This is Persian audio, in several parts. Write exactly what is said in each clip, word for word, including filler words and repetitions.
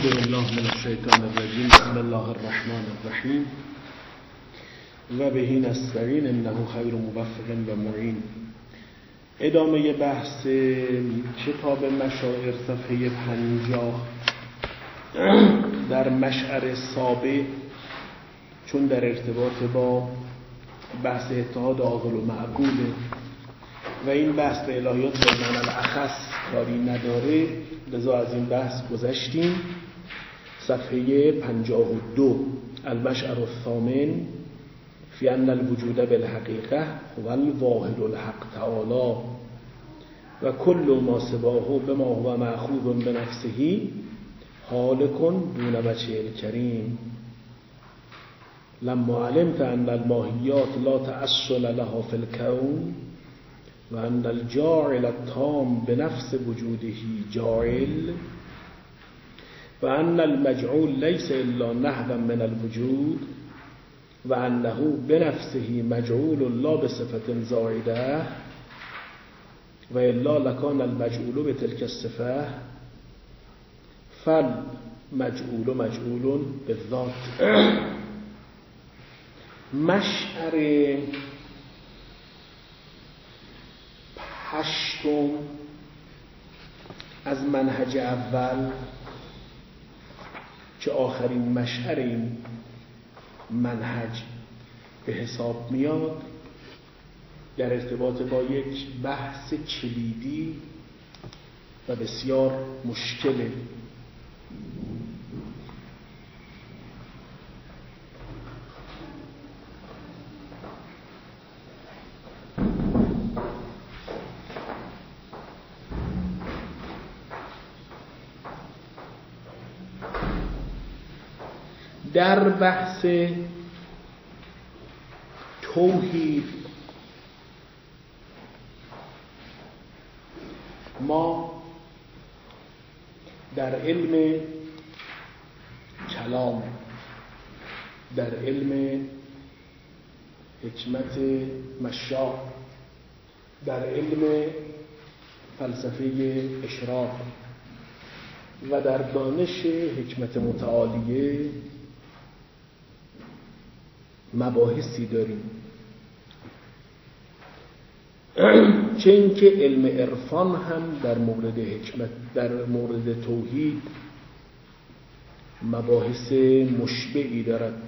بالله من الشیطان الرجیم. بسم الله الرحمن الرحیم و به نستعین انه خیر موفق و معین. ادامه بحث کتاب مشاعر صفحه پنجاه در مشعر سابع، چون در ارتباط با بحث اتحاد عاقل و معقوله و این بحث به الهیات به معنی الاخص کاری نداره، لذا از این بحث گذشتیم. صفحه پنجاه و دو المشعر الثامن فی ان الوجود بالحقیقه هو الواحد الحق تعالی و کل ما سواه بما هو مأخوذ بنفسه هالک دون وجه الکریم. لما علمت ان الماهیات لا تأصل لها فی الکون و ان الجاعل التام بنفس وجوده جاعل و ان المجعول لیس الا نحوا من الوجود و انه بنفسه مجعول لا بصفت زائده و الا لکان المجعول بتلك الصفه فالمجعول مجعول بالذات. مشعر هشتم از منهج اول که آخرین مشعر این منهج به حساب میاد، در ارتباط با یک بحث کلیدی و بسیار مشکله. در بحث توحید ما در علم کلام، در علم حکمت مشاع، در علم فلسفه اشراق و در دانش حکمت متعالیه مباحثی داریم، چه اینکه علم عرفان هم در مورد حکمت، در مورد توحید مباحث مشبعی دارد.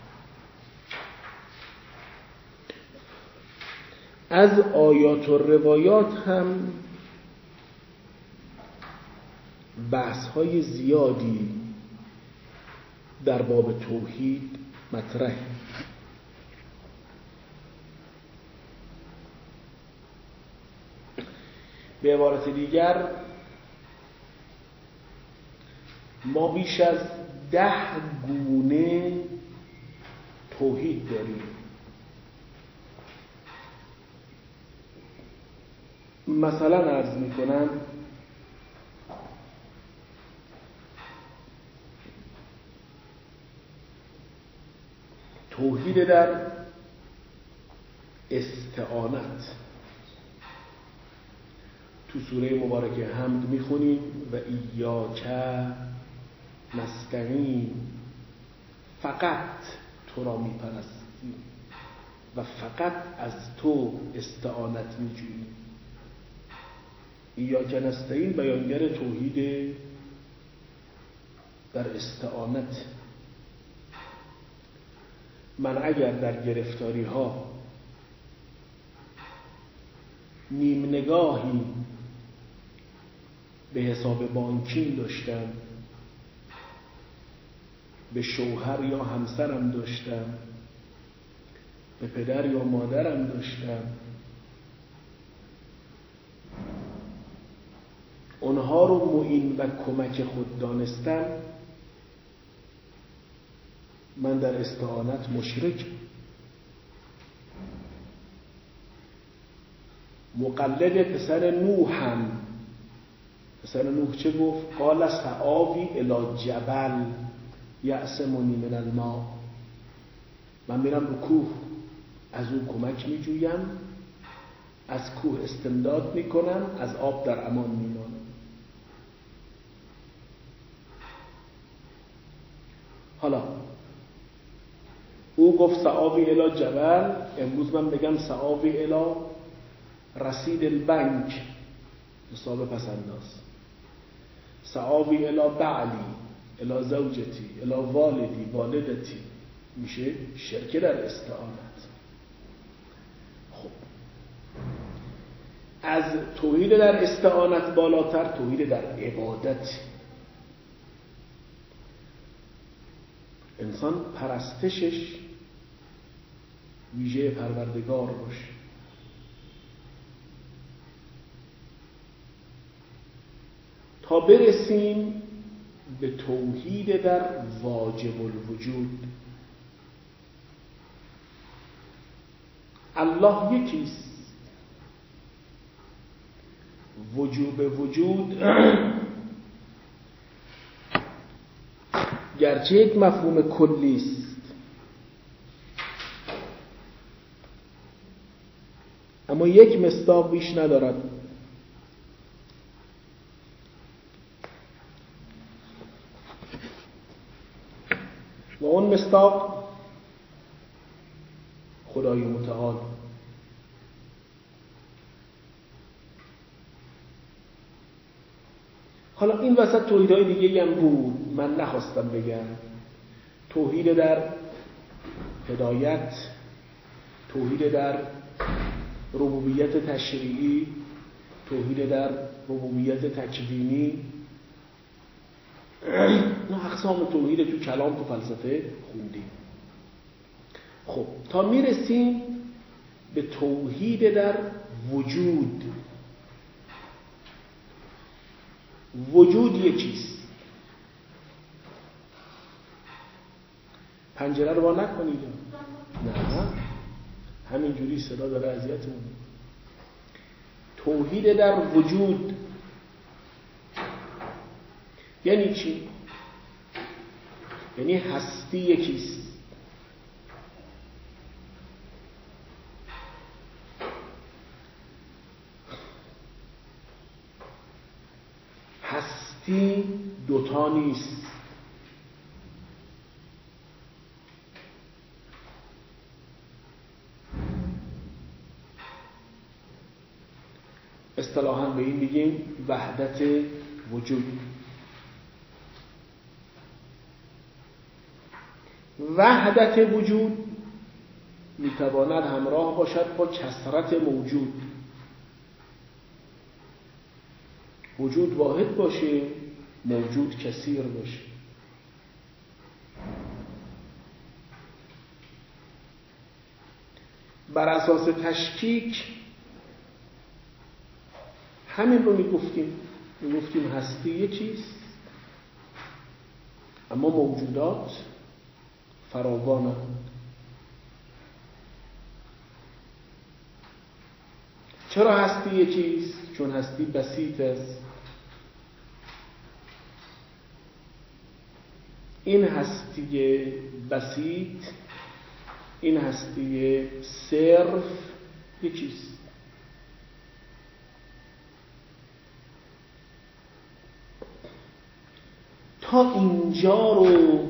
از آیات و روایات هم بحث‌های زیادی در باب توحید مطرح. به عبارت دیگر ما بیش از ده گونه توحید داریم. مثلا عرض میکنم توحید در استعانت، تو سوره مبارکه حمد میخونیم و ایاک نستعین، فقط تو را میپرستیم و فقط از تو استعانت میجوییم. ایاک نستعین بیانگر توحید در استعانت. من اگر در گرفتاری ها نیم نگاهی به حساب بانکیم داشتم، به شوهر یا همسرم داشتم، به پدر یا مادرم داشتم، اونها رو معین و کمک خود دانستم، من در استعانت مشرک. مقلد پسر نوح هم، پسر نوح چه گفت؟ قال سآوی الی جبل یعصمنی من الماء، من میرم رو کوه، از اون کمک میجویم، از کوه استمداد میکنم، از آب در امان میمانم. حالا او گفت سعاوی الی جبل، امروز من بگم سعاوی الی رصید البنک، حساب پسنداز. سعاوی الی بعلی الی زوجتی الی والدی والدتی، میشه شرک در استعانت. خب از توحید در استعانت بالاتر توحید در عبادت. انسان پرستشش ویژه پروردگار باشه. تا برسیم به توحید در واجب الوجود. الله یکیست، وجوب وجود گرچه یک مفهوم کلی است، اما یک مصداق بیش ندارد. و اون مصداق خدای متعال. حالا این وسط توحیدهای دیگه هم بود، من نخواستم بگم. توحید در هدایت، توحید در ربوبیت تشریعی، توحید در ربوبیت تکوینی. نه اقسام توحید تو کلام تو فلسفه خوندیم. خب تا میرسیم به توحید در وجود. وجود یکیست. پنجره رو وا نکنید. نه همینجوری صدا داره اذیتمون. توحید در وجود یعنی چی؟ یعنی هستی یکیست. هستی دوتا نیست. اصطلاحاً به این میگیم وحدت وجود. وحدت وجود میتواند همراه باشد با کثرت موجود. وجود واحد باشه، موجود کثیر باشه. بر اساس تشکیک همین رو میگفتیم. میگفتیم هستی یه چیز، اما موجودات فراوانند. چرا هستی یه چیز؟ چون هستی بسیط است. این هستی بسیط، این هستی صرف یه چیز. تا اینجا رو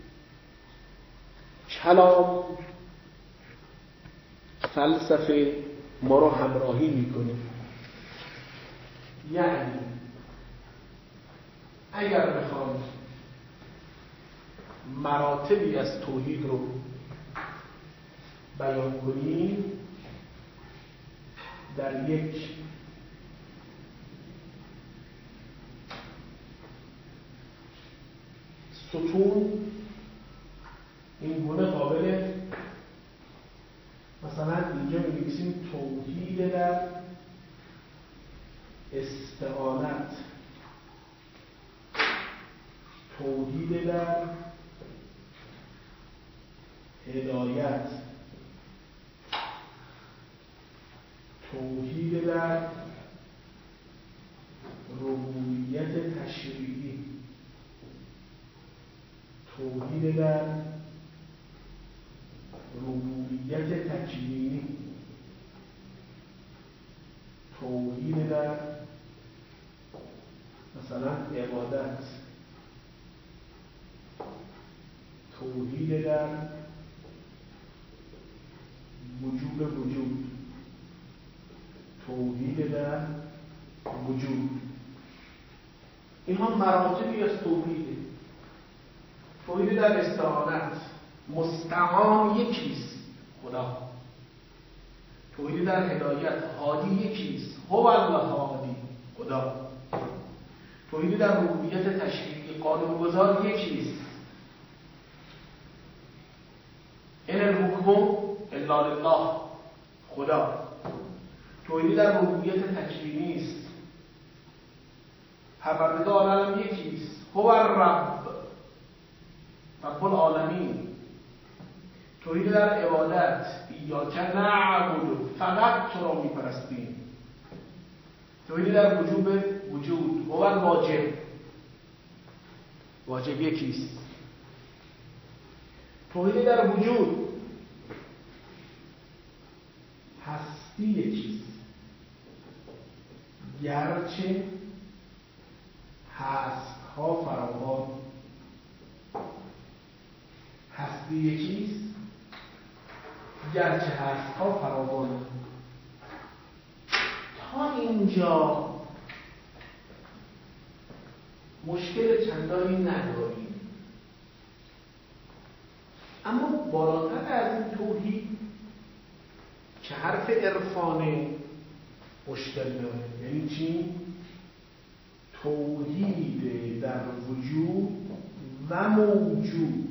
کلام فلسفه ما رو همراهی میکنه. یعنی اگر بخوام مراتبی از توحید رو بیان کنیم در یک ستون این گونه قابل، مثلا اینجا می‌نویسیم توحید در استعانت، توحید در هدایت، توحید در ربوبیت تشریعی، توحید در ربوبیت تکوینی، توحید در مثلا عبادت، توحید در وجوب وجود، توحید در وجود. اینها مراتبی از توحیده. توحید در استعانت، مستعان یکیست، خدا. توحید در هدایت، هادی یکیست، هو الهادی، خدا. توحید در ربوبیت تشریعی، قانون‌گذار یکیست، ان الحکم الا لله، خدا. توحید در ربوبیت تکوینی است، پروردگار عالم یکیست، هو الرب، رب العالمین. توحید در عبادت، ایاک نعبد، فقط تو را میپرستیم. توحید در وجوب وجود، هو الواجب، واجب یکیست. توحید در وجود، هستی یکیست، گرچه هست‌ها فراوان. هستی یکیست، گرچه هست‌ها فراوان. تا اینجا مشکل چندانی نداریم، اما بالاتر از این توحید که حرف عرفان مشکل داره. یعنی چی؟ توحید در وجود و موجود.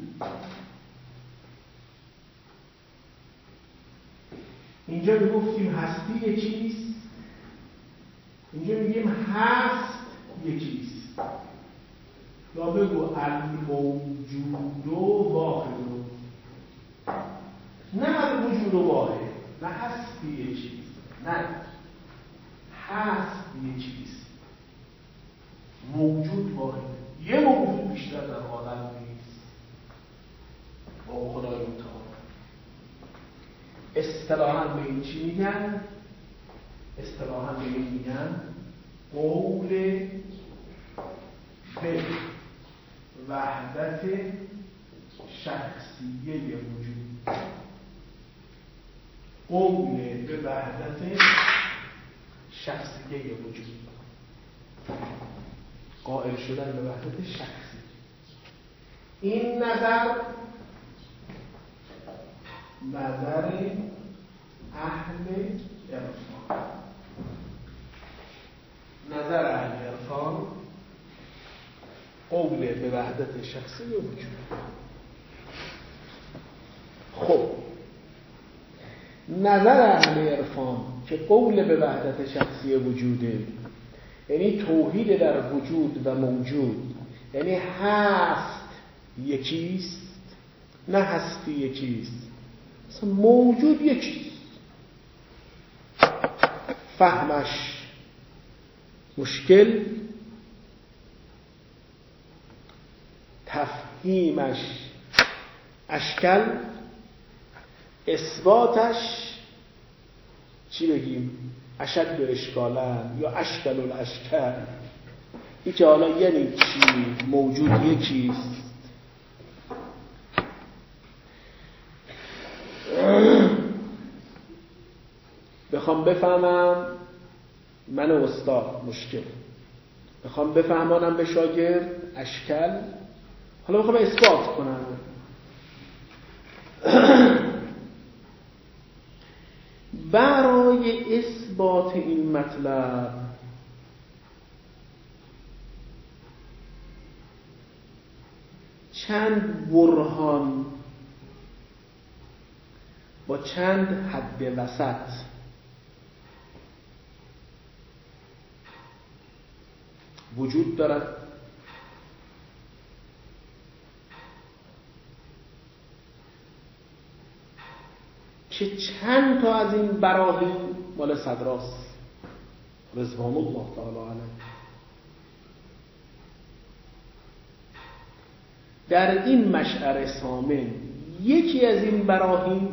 اینجا میگفتیم هستی یکیست، اینجا میگیم هست یکیست. یا بگو الموجود و واحد، نه الوجود و واحد، نه هستی یکیست، نه هست یکیست، موجود واحد. یه موجود بیشتر در عالم نیست با خدای متعال. اصطلاحاً به این چی میگن؟ اصطلاحاً به این میگن قول به وحدت شخصیه وجود. قول به وحدت شخصیه وجود، قائل شدن به وحدت شخصی. این نظر نظر اهل عرفان، نظر اهل عرفان قول به وحدت شخصی وجود. خب نظر اهل عرفان که قول به وحدت شخصی وجوده، یعنی توحید در وجود و موجود، یعنی هست یکیست، نه هستی یکیست، مثلا موجود یکیست. فهمش مشکل، تفهیمش اشکال، اثباتش چی بگیم؟ اشد اشکالا یا اشکال الاشکال. این که حالا یعنی چی؟ موجود یکیست. بخوام بفهمم من استاد مشکل، بخوام بفهمانم به شاگرد اشکال، حالا بخوام اثبات کنم. برای اثبات این مطلب چند برهان با چند حد وسط وجود دارد که چند تا از این براهین مال صدراست رضوان الله تعالی علیه. در این مشعر ثامن یکی از این براهین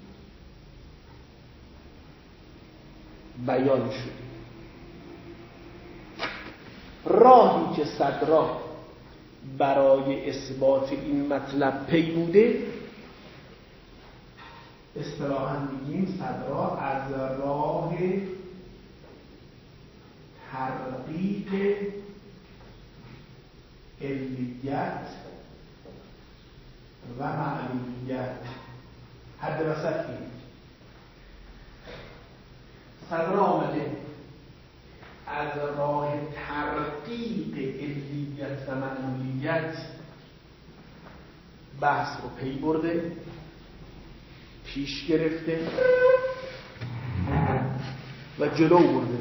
بیان شد. راهی که صدرا برای اثبات این مطلب پی بوده، اصطلاحاً میگیم صدرا از راه تحقیق علیت و معلولیت. حد وسط این صدرا آمده از راه تحقیق علیت و معلولیت بحث رو پی برده، پیش گرفته و جلو برده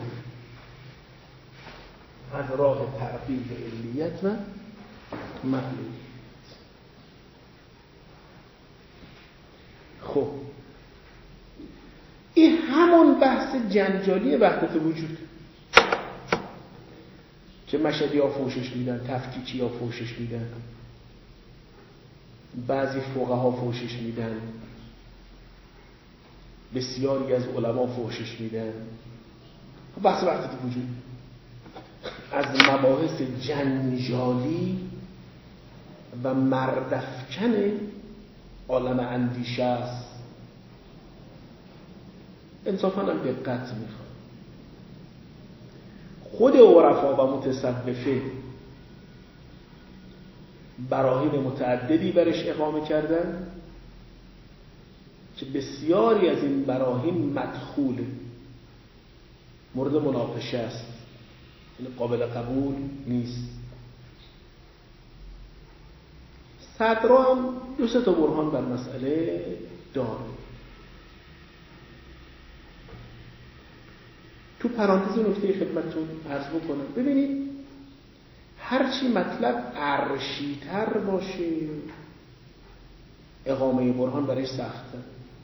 از راه تحقیق علیت و معلولیت. خب این همون بحث جنجالی وحدت وجود که مشهدی ها فوشش میدن، تفکیکی ها فوشش میدن، بعضی فقها فوشش میدن، بسیاری از علما فوشش میدن. بحث وحدت وجود از مباحث جنجالی و مردفکن عالم اندیشه است. انصافاً هم دقت میخواد. خود عرفا و متصوفه براهین متعددی برش اقامه کردن که بسیاری از این براهین مدخول مورد مناقشه است، یعنی قابل قبول نیست. صدرا هم دو سه تا برهان بر مسئله داره. تو پرانتز نکته خدمتتون عرض بکنم، ببینید هرچی مطلب عرشی‌تر باشه اقامه برهان برای سخته.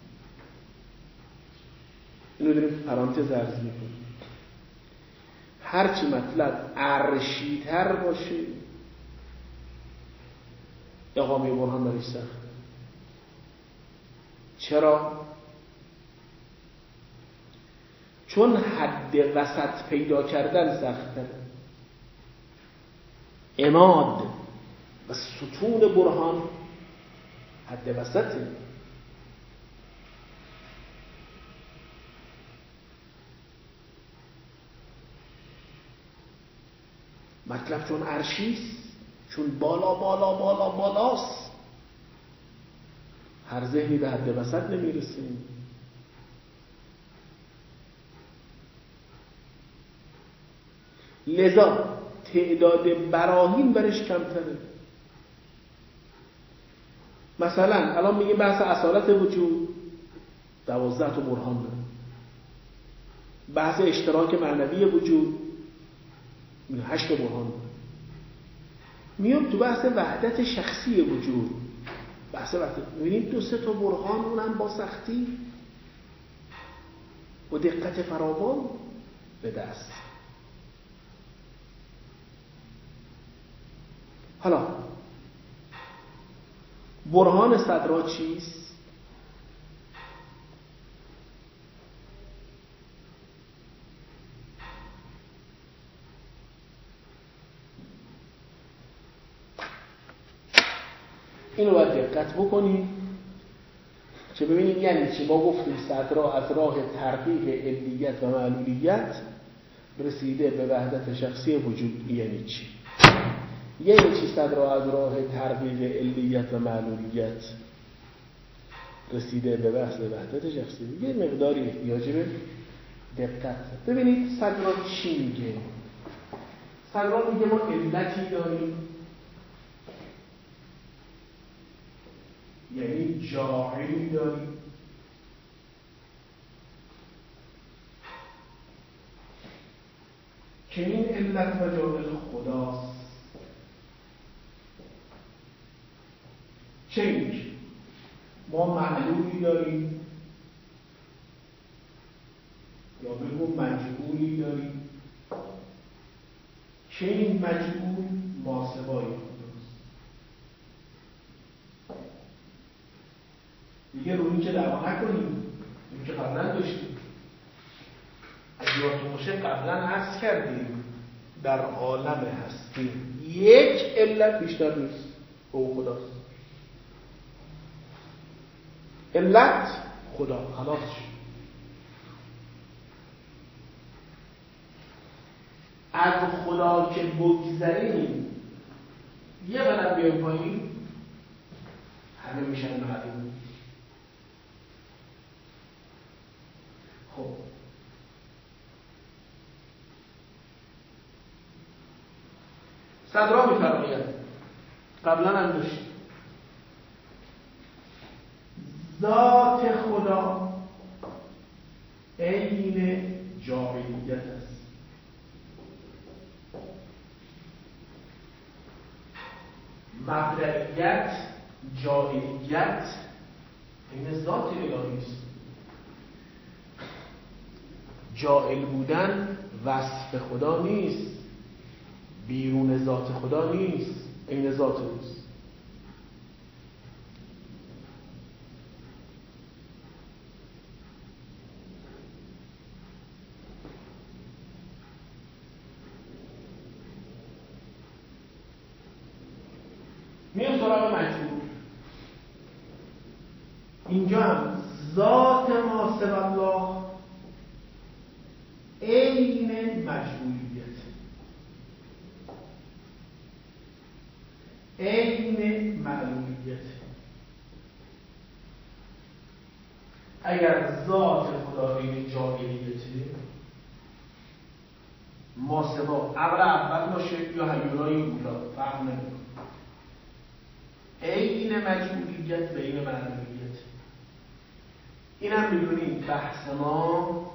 اینو داریم تو پرانتز عرض میکنیم. هرچی مطلب عرشی‌تر باشه اقامه برهان برای سخته. چرا؟ چون حد وسط پیدا کردن سخته. عماد و ستون برهان حد وسطه. مطلب چون عرشیست، چون بالا بالا بالا بالاست، هر ذهنی به حد وسط نمیرسه. لذا تعداد براهین برش کمتره. مثلا الان میگه بحث اصالت وجود دوازده تا برهان داره، بحث اشتراک معنوی وجود هشت برهان داره. میام تو بحث وحدت شخصی وجود، بحث وحدت میبینیم دو سه تا برهان، اونم با سختی و دقت فراوان به دست. حالا برهان صدرا چیست؟ اینو باید دقت بکنیم که ببینیم یعنی چی. ما گفتیم صدرا از راه تحقیق علیت و معلولیت رسیده به وحدت شخصی وجود. یعنی چی؟ یعنی چی صدرا از راه تحقیق علیت و معلولیت رسیده به بحث وحدت شخصی؟ یه مقداری احتیاج به دقت. ببینید صدرا چی میگه؟ صدرا میگه ما علتی داریم، یعنی جاعلی داریم، که این علت و جاعل خداست. چنگ ما معلولی داریم یا بگو مجهولی داریم که این مجهول ماسوای خداست. دیگه روی این که دعوا نکنیم، این که قبلا داشتیم. اگه یادتون باشه قبلا عرض کردیم در عالم هستی یک علت بیشتر نیست، او خداست. علت خدا، خلاص شد. از خدا که بگذریم یه قدم بیایم پایین همه میشن معلوم. خب صدرا میفرماید قبلا هم داشت ذات خدا عین جاعلیت است. مبدئیت جاعلیت این ذات الهی است. جاعل بودن وصف خدا نیست، بیرون ذات خدا نیست، این ذات اوست. میام سراغ مجبور. اینجا هم ذات ما سوی الله عین مجبوریت، عین معلومیت. اگر ذات خدا عین جاعلیته، ما سوا امر اول باشه یا هیولای اولا فرق نمیکنه. عین مجبوریت و عین معلومیت. این هم میدونید بحث ما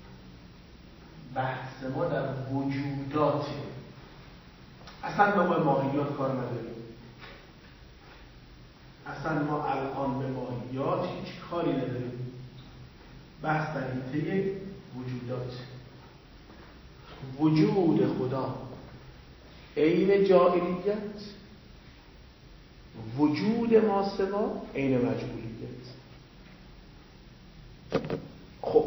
بحث ما در وجوداته. اصلا ما به ماهیات کار نداریم. اصلا ما الان به ماهیات هیچ کاری نداریم. بحث در حیطه وجودات. وجود خدا عین جاعلیت، وجود ما سوا عین مجبوریت. خب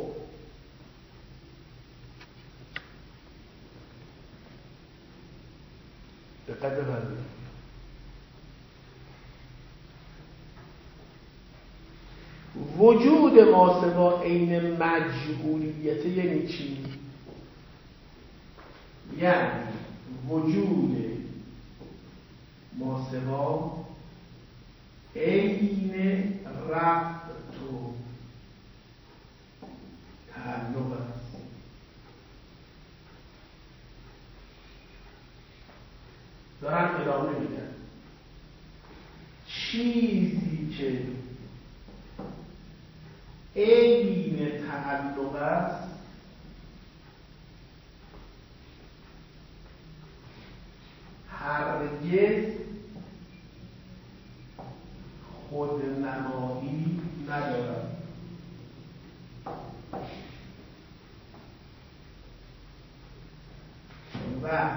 دقت بفرمایید. وجود ما سوا عین مجبوریت یعنی چی؟ یعنی وجود ما سوا عین ربط و تعلق است. دارم ادامه میدم. چیزی که عین تعلق است هرگز خودنمایی ندارد. و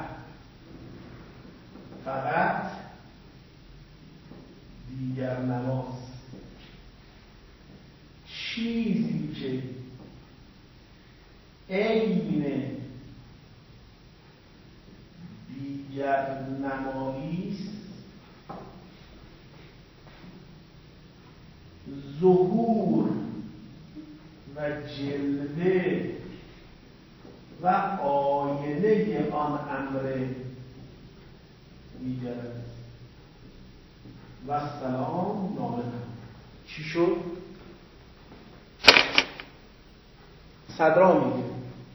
فقط دیگر نماست. چیزی که عین دیگر نمایی است ظهور و جلوه و آینه آن امر دیگر است. و سلام نامه. چی شد؟ صدرا میگه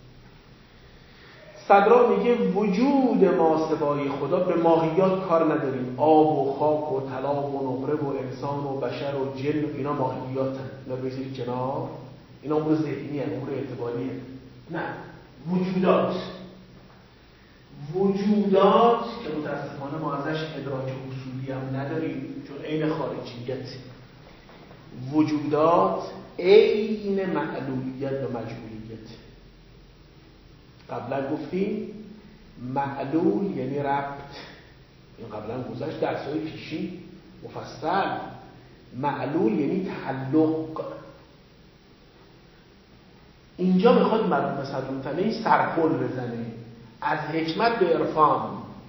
صدرا میگه وجود ما سوای خدا به ماهیات کار نداریم. آب و خاک و طلا و نقره و انسان و بشر و جن و اینا ماهیات هست. اینا بذارید کنار. اینا امور ذهنی هست، امور اعتباری هست. نه، وجودات وجودات که متاسفانه ما ازش ادراک اصولی هم نداریم چون عین خارجیت. وجودات عین معلولیت و مجبوریت. قبلا گفتیم معلول یعنی ربط. این قبلا گذشت درس‌های پیشی مفصل. معلول یعنی تعلق. اینجا میخواد مرحوم صدرالمطلع سرپل بزنه. از حکمت به عرفان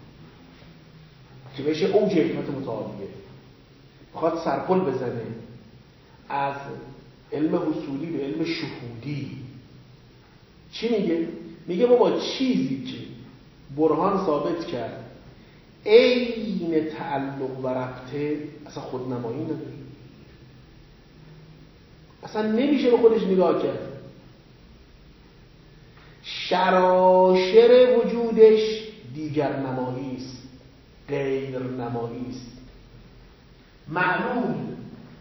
که بشه اوج حکمت متعالیه، بخواد سرپل بزنه از علم حصولی به علم شهودی. چی میگه؟ میگه بابا چیزی که برهان ثابت کرد عین تعلق و ربطه اصلا خودنمایی نداره، اصلا نمیشه به خودش نگاه کرد. شراشر وجودش دیگر نمایی است، غیر نمایی است. معلوم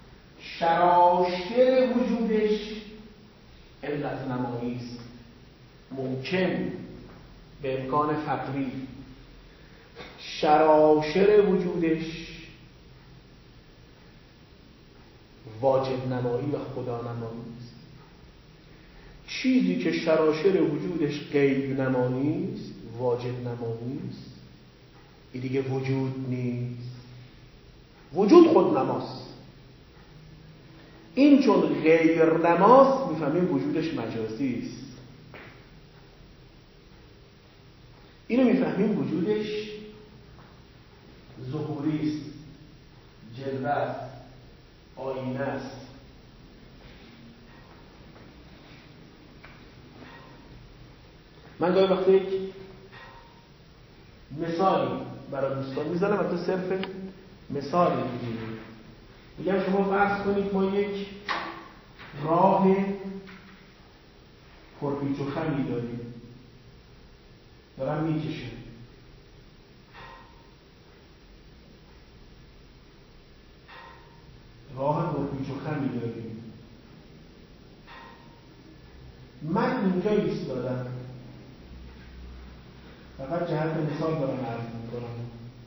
شراشر وجودش علت نمایی است. ممکن به امکان فقری شراشر وجودش واجب نمایی و خدا نمایی است. چیزی که شراشر وجودش غیب نمایی است، واجب نمایی است، این دیگه وجود نیست. وجود خود نماست. این چون غیر نماست میفهمیم وجودش مجازی است. اینو میفهمیم وجودش ظهوری است، جلوه است، آینه است. من گاهی وقتا یک مثالی برای دوستان میزنم و تو صرف مثالی میگیم. میگم شما فرض کنید ما یک راه پرپیچ و خمی داریم، دارم میکشم. راه پرپیچ و خمی داریم. من اینجا ایستادم، فقط جهت مثال دارم عرض میکنم.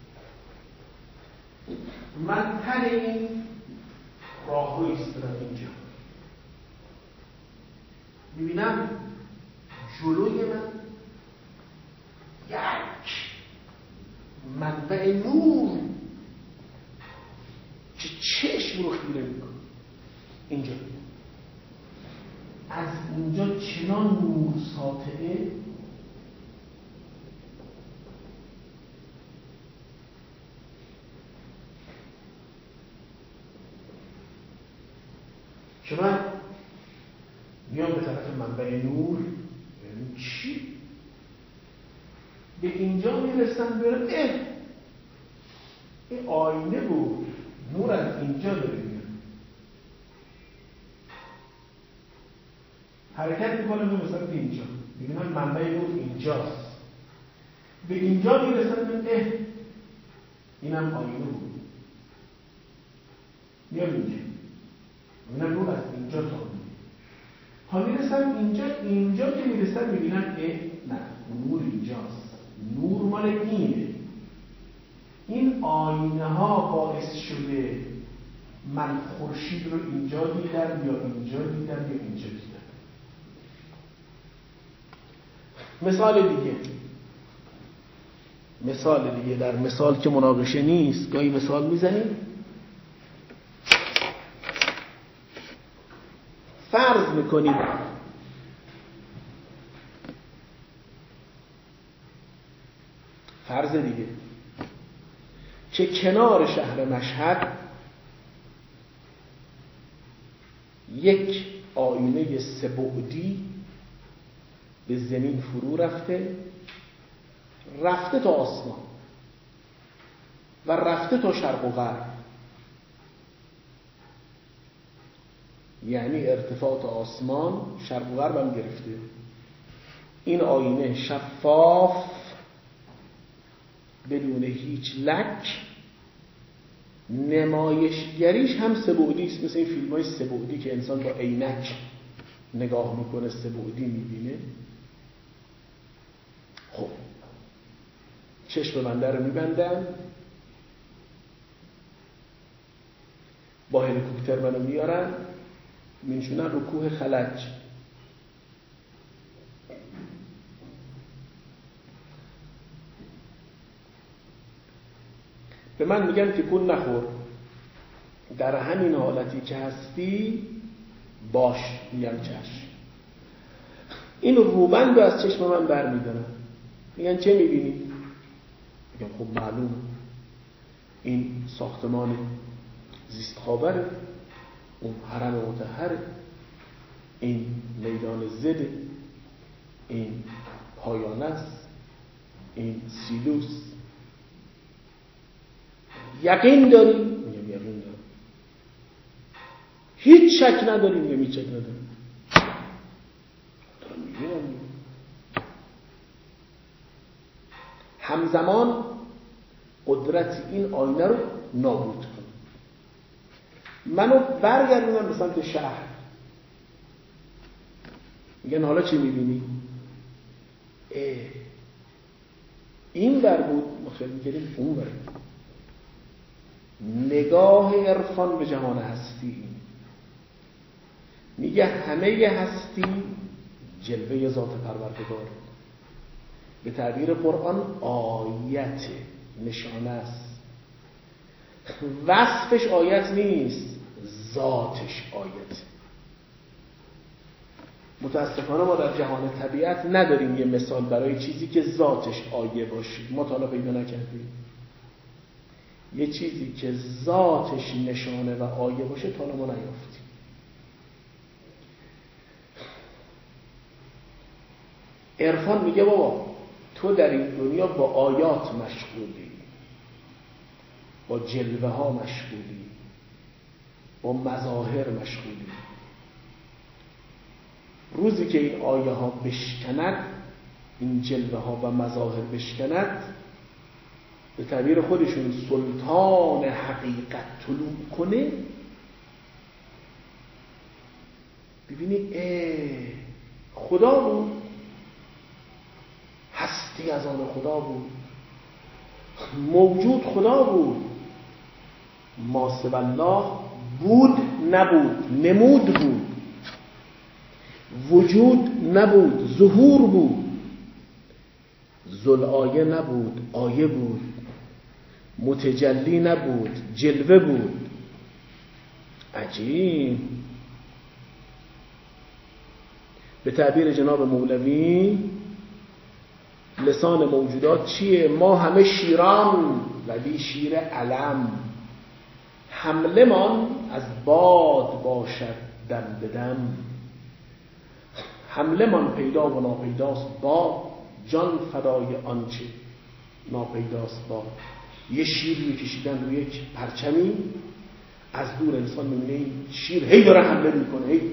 من ته این راه رو ایستادم اینجا، میبینم جلوی من یک منبع نور که چشم رو خیره میکنه. اینجا از اینجا چنان نور ساطعه که من میام به طرف منبع نور. یعنی چی؟ به اینجا میرسم برم اه این آینه بود، نور از اینجا داره میاد، حرکت میکنم میرسم به اینجا، میبینم منبع نور اینجاست. به اینجا میرسم برم اه اینم آینه بود، میام اینجا میبینم نور از اینجا تا ها میرسم اینجا. اینجا که میرسم میبینم اه نه نور اینجاست، نور مال اینه. این آینه ها باعث شده من خورشید رو اینجا دیدم یا اینجا دیدم یا اینجا دیدم. مثال دیگه مثال دیگه در مثال که مناقشه نیست گاهی مثال میزنیم. فرض میکنیم فرض دیگه که کنار شهر مشهد یک آینه سه بعدی به زمین فرو رفته رفته تا آسمان و رفته تا شرق و غرب، یعنی ارتفاع تا آسمان، شرق و غرب هم گرفته. این آینه شفاف بدون هیچ لک، نمایشگریش هم سه بعدی است، مثل این فیلم های سه بعدی که انسان با عینک نگاه میکنه سه بعدی میبینه. خب چشم بنده رو میبندم، با هلیکوپتر منو میارن میشونن رو کوه خلج. به من میگن که کن نخور، در همین حالتی که هستی باش. میگم چشم. این روبند رو از چشم من بر میدارن، میگن چه میبینی؟ میگم خب معلوم این ساختمان زیست خاوره، اون حرم مطهره، این میدان زده، این پایانه است، این سیلوس. یقین داری؟ میگم یقین دارم. هیچ شک نداری؟ میگم هیچ شک ندارم. دارم میگم همزمان قدرت این آینه رو نابود کن. منو برگردونم به سمت شهر. میگن حالا چی میبینی؟ این ور بود، ما خیلی میگریم اون ور. نگاه عرفان به جهان هستی میگه همه هستی جلوه ذات پروردگار، به تعبیر قرآن آیت، نشانه است. وصفش آیت نیست، ذاتش آیت. متاسفانه ما در جهان طبیعت نداریم یه مثال برای چیزی که ذاتش آیه باشه. ما تا حالا پیدا نکردیم یه چیزی که ذاتش نشانه و آیه باشه، تا حالا ما نیافتیم. عرفان میگه بابا تو در این دنیا با آیات مشغولی، با جلوه ها مشغولی، با مظاهر مشغولی. روزی که این آیه ها بشکند، این جلوه ها و مظاهر بشکند، به تعبیر خودشون سلطان حقیقت طلوع کنه، ببینی خدا بود، هستی از آن خدا بود، موجود خدا بود، ما سوی الله بود نبود، نمود بود، وجود نبود، ظهور بود، ذل آیه نبود، آیه بود، متجلی نبود، جلوه بود. عجیب. به تعبیر جناب مولوی لسان موجودات چیه؟ ما همه شیران ولی شیر علم، حمله من از باد باشد دم به دم. حمله من پیدا و ناپیداست با، جان فدای آنچه ناپیداست با. یه شیر روی کشیدن روی یک پرچمی، از دور انسان می‌بینه این شیر هی داره حمله میکنه، هی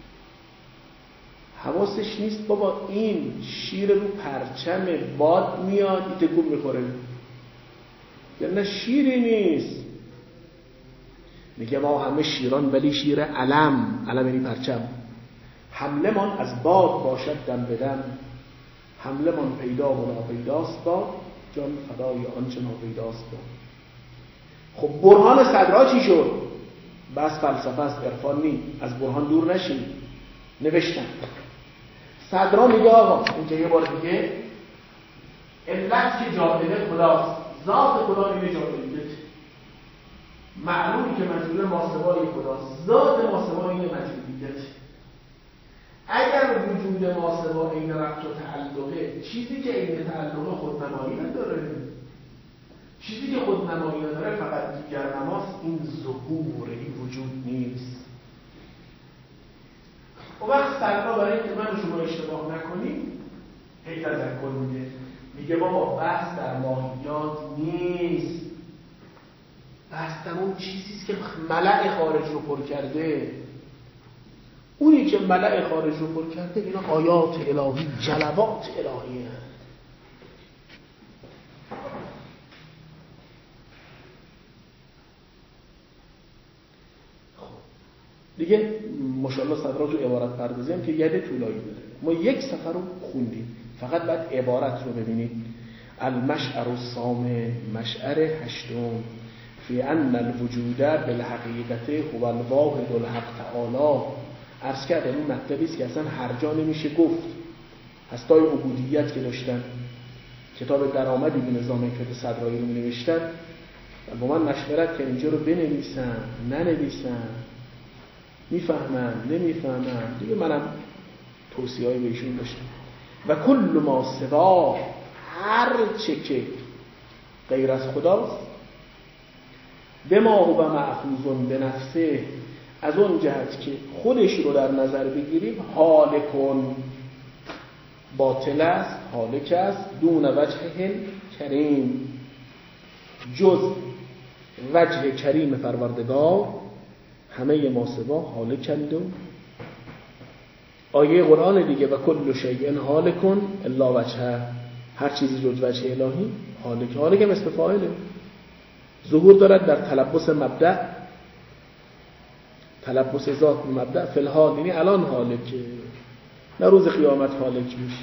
حواسش نیست بابا این شیر رو پرچم باد میاد این تکون میخوره، یا نه شیری نیست. میگه ما همه شیران ولی شیر علم، علم یعنی پرچم. حمله من از باد باشد دم به دم، حمله من پیدا و ناپیداست با، جان فدای آنچه ناپیداست با. خب برهان صدرا چی شد؟ بس فلسفه است، عرفان نی، از برهان دور نشین. نوشتن صدرا میگه آقا این که یه بار دیگه علت که جاذبه خداست، ذات خدا اینه جاذبه، معلومی که مجموعه ماسوای خداست، ذات ماسوا اینه مجموعیت. اگر وجود ماسوا این ربط و تعلقه، چیزی که این تعلقه خودنمایی نداره، چیزی که خودنمایی نداره فقط دیگر نماست، این ظهور، این وجود نیست. و وقت صدرا برای اینکه من و شما اشتباه نکنیم هی تذکر میده، میگه بابا بحث در ماهیات نیست، بحث در اون چیزیست که ملأ خارج رو پر کرده. اونی که ملأ خارج رو پر کرده اینا آیات الهی، جلوات الهی هست. دیگه ماشاءالله صدرا تو عبارت پردازی هم که یده طولایی داره. ما یک صفحه رو خوندیم، فقط باید عبارت رو ببینید. المشعر السامع، مشعر هشتم، فی ان الوجود بالحقیقت هو الواحد الحق تعالی. عرض کردم این مطلبی است که اصلا هر جا نمیشه گفت. هستای عبودیت که داشتن کتاب درآمدی به نظام فقه صدرایی رو نوشتن و با من مشورت که اینجا رو بنویسم ننویسم، میفهمم نمیفهمم، دیگه منم توصیه‌ای به ایشون داشتم. و کل ما سوا، هر چه که غیر از خداست، به ما هو معخوذ به نفسه، از اون جهت که خودش رو در نظر بگیریم، هالکون باطل است، هالک است، دون وجه کریم، جز وجه کریم پروردگار همه ما سوا هالکند. و آیه قرآن دیگه و کل شیء هالکون الا وجهه، هر چیزی جز وجه الهی هالک. هالک هم اسم فاعله، ظهور دارد در تلبس مبدأ، تلبس ذات به مبدأ فی الحال، یعنی الان هالکه، نه روز قیامت هالک میشه.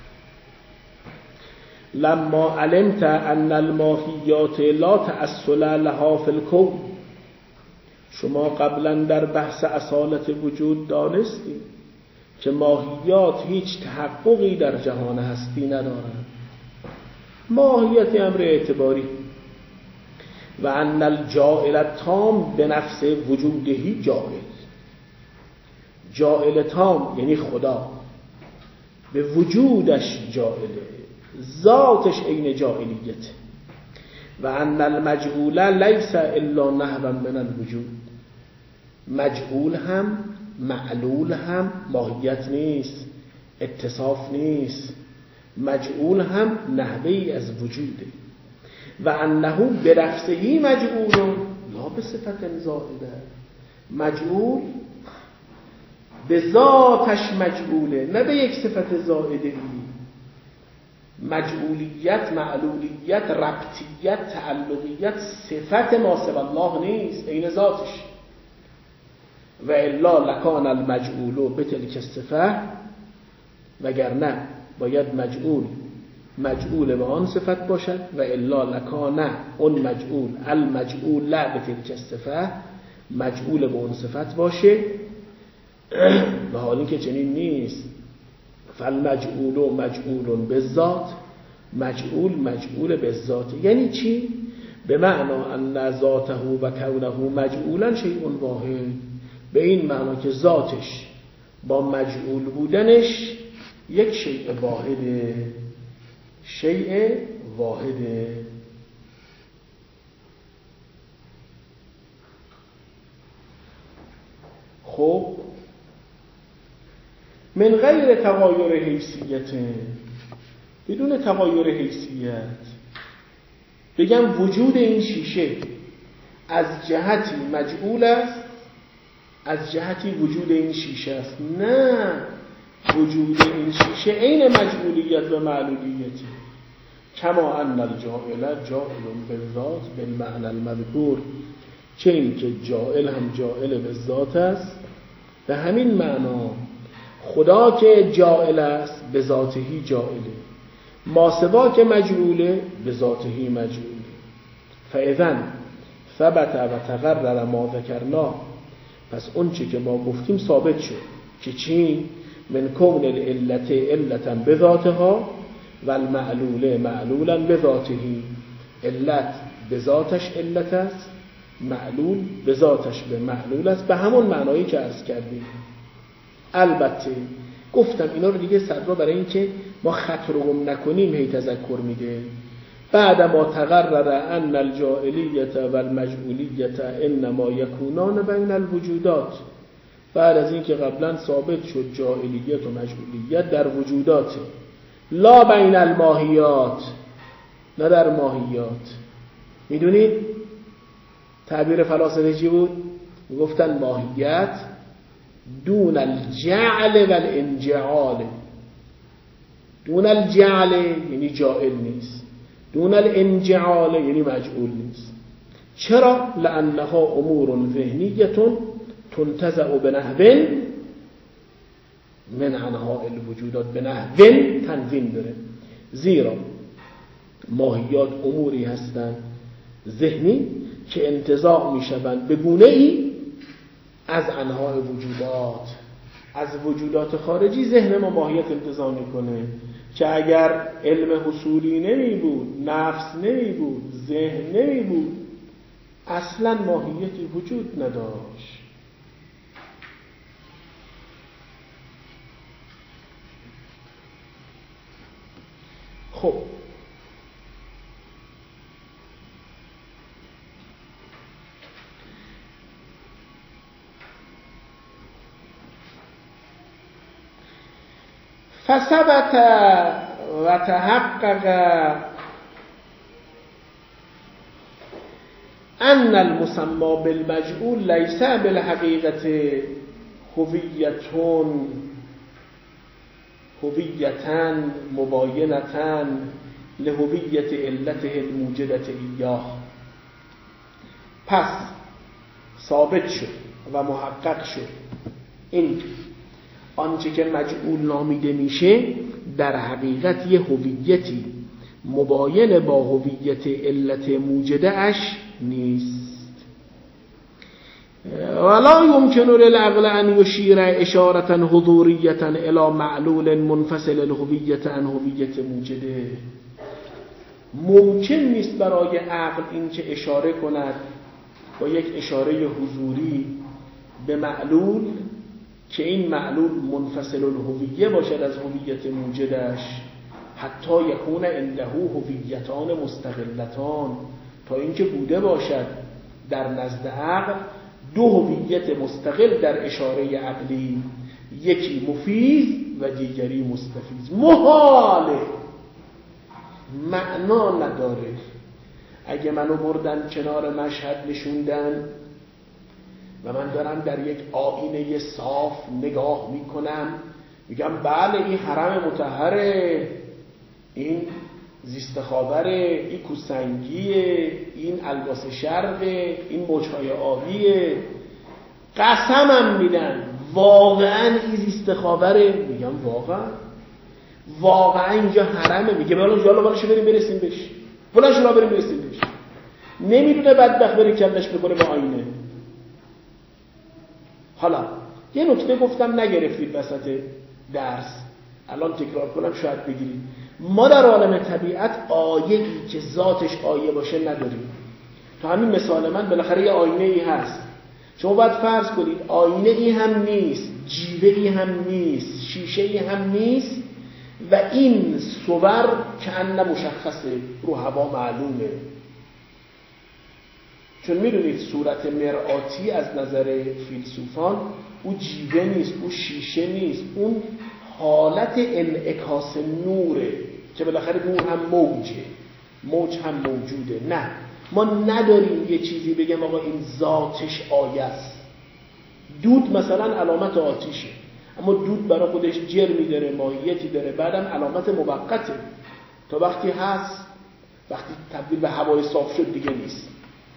لما علمت ان الماهیات لا تأصل لها فی الکون، شما قبلا در بحث اصالت وجود دانستید که ماهیات هیچ تحققی در جهان هستی ندارند، ماهیت امر اعتباری. و ان الجائل التام به نفس وجودهی جائل، جائل تام یعنی خدا به وجودش جائله، ذاتش عین جائلیت. و ان المجهول لیس الا نحوا من الوجود، مجهول هم معلول هم ماهیت نیست، اتصاف نیست، مجهول هم نحوی از وجوده. و انه بنفسه مجهول لا به صفت زائده، مجهول به ذاتش مجهوله، نه به یک صفت زائده. مجهولیت، معلولیت، ربطیت، تعلقیت صفت ما سوی الله نیست، عین ذاتش. و الا لکان المجهول بتلک الصفه، وگرنه باید مجهول مجهول به آن صفت باشد. و الا لکان اون مجهول المجهول لا بتلک الصفه، مجهول به اون صفت باشه، و حالی که چنین نیست. فالمجهول مجهول بالذات، مجهول مجهول بالذات. یعنی چی؟ به معنا ان ذاته و کونه مجهولا شیء واحد، به این معنا که ذاتش با مجهول بودنش یک شیء واحده، شیء واحده. خب من غیر تغایر حیثیت، بدون تغایر حیثیت بگم وجود این شیشه از جهتی مجهول است، از جهتی وجود این شیشه است. نه، وجود این شیشه عین مجهولیت و معلولیت. کما ان الجائل جائل بالذات بالمعنى المذکور، چه این که جائل هم جائل به ذات است، به همین معنا خدا که جائل است به ذاتهی جائله، ماسوا که مجعوله به ذاتهی مجعوله. فاذن ثبت و تقرر ما ذکرنا، پس اون چی که ما گفتیم ثابت شد که چی؟ من کون العلت علتا بذاتها و المعلوله معلولا بذاتهی، علت به ذاتش علت است، معلول به ذاتش به معلول است، به همون معنایی که عرض کردیم. البته گفتم اینا رو دیگه صدرا برای این که ما خط رو گم نکنیم هی تذکر میده. بعد ما تقرر ان الجائلیت و المجعولیت انما یکونان بین الوجودات، بعد از این که قبلا ثابت شد جائلیت و مجعولیت در وجودات، لا بین الماهیات، نه در ماهیات. میدونید تعبیر فلاسفه چی بود؟ گفتن ماهیت دون الجعل و الانجعال. دون الجعل یعنی جائل نیست، دون الانجعال یعنی مجعول نیست. چرا؟ لانها امور ذهنیه تنتزع بنحو من انواع الوجودات، بنحو تنوین داره، زیرا ماهیات اموری هستند ذهنی که انتزاع میشوند به گونه ای از انواع وجودات. از وجودات خارجی ذهن ما ماهیت انتزاع میکنه که اگر علم حصولی نمی بود، نفس نمی بود، ذهن نمی بود، اصلا ماهیتی وجود نداشت. خب فثبت و تحقق ان المسمى بالمجعول لیس بالحقیقت هویتون هویتن مباینتن لهویت علته الموجدت ایاه. پس ثابت شد و محقق شد این آنچه که مجعول نامیده میشه در حقیقت یه هویتی مباین با هویت علت موجده اش نیست. ولا يمكن للعقل ان يشير اشاره حضوريه الى معلول منفصل الهویت عن هویت موجده. ممکن نیست برای عقل این که اشاره کند با یک اشاره حضوری به معلول که این معلول منفصل الهویه باشد از هویت موجدش، حتی یکون عنده هویتان مستقلتان، تا اینکه بوده باشد در نزد عقل دو هویت مستقل در اشاره عقلی، یکی مفید و دیگری مستفید. محاله، معنا نداره. اگه منو بردن کنار مشهد نشوندن و من دارم در یک آینه صاف نگاه میکنم، میگم بله این حرم مطهره، این زیست خاوره، این کوسنگیه، این الباس شرقه، این موجهای آبیه، قسمم میدن واقعا این زیست خاوره، میگم واقعا واقعا اینجا حرمه، میگه بلا جالا بالاشو بریم برسیم بهش، بلاشو را بریم برسیم بهش. نمیدونه بدبخت بری کلش بکنه با آینه. حالا یه نکته گفتم نگرفتید وسط درس، الان تکرار کنم شاید بگیرید. ما در عالم طبیعت آیه‌ای که ذاتش آیه باشه نداریم. تو همین مثال من بالاخره یه آینه ای هست، شما باید فرض کنید آینه ای هم نیست، جیوه ای هم نیست، شیشه ای هم نیست و این صور که ان مشخصه، رو هوا معلومه. چون میدونید صورت مرآتی از نظر فیلسوفان او جیوه نیست، او شیشه نیست، اون حالت انعکاس نوره که بالاخره نور هم موجه، موج هم موجوده. نه، ما نداریم یه چیزی بگم آقا این ذاتش آیه است. دود مثلا علامت آتیشه، اما دود برای خودش جرمی داره، ماهیتی داره، بعدم علامت موقته تا وقتی هست، وقتی تبدیل به هوای صاف شد دیگه نیست.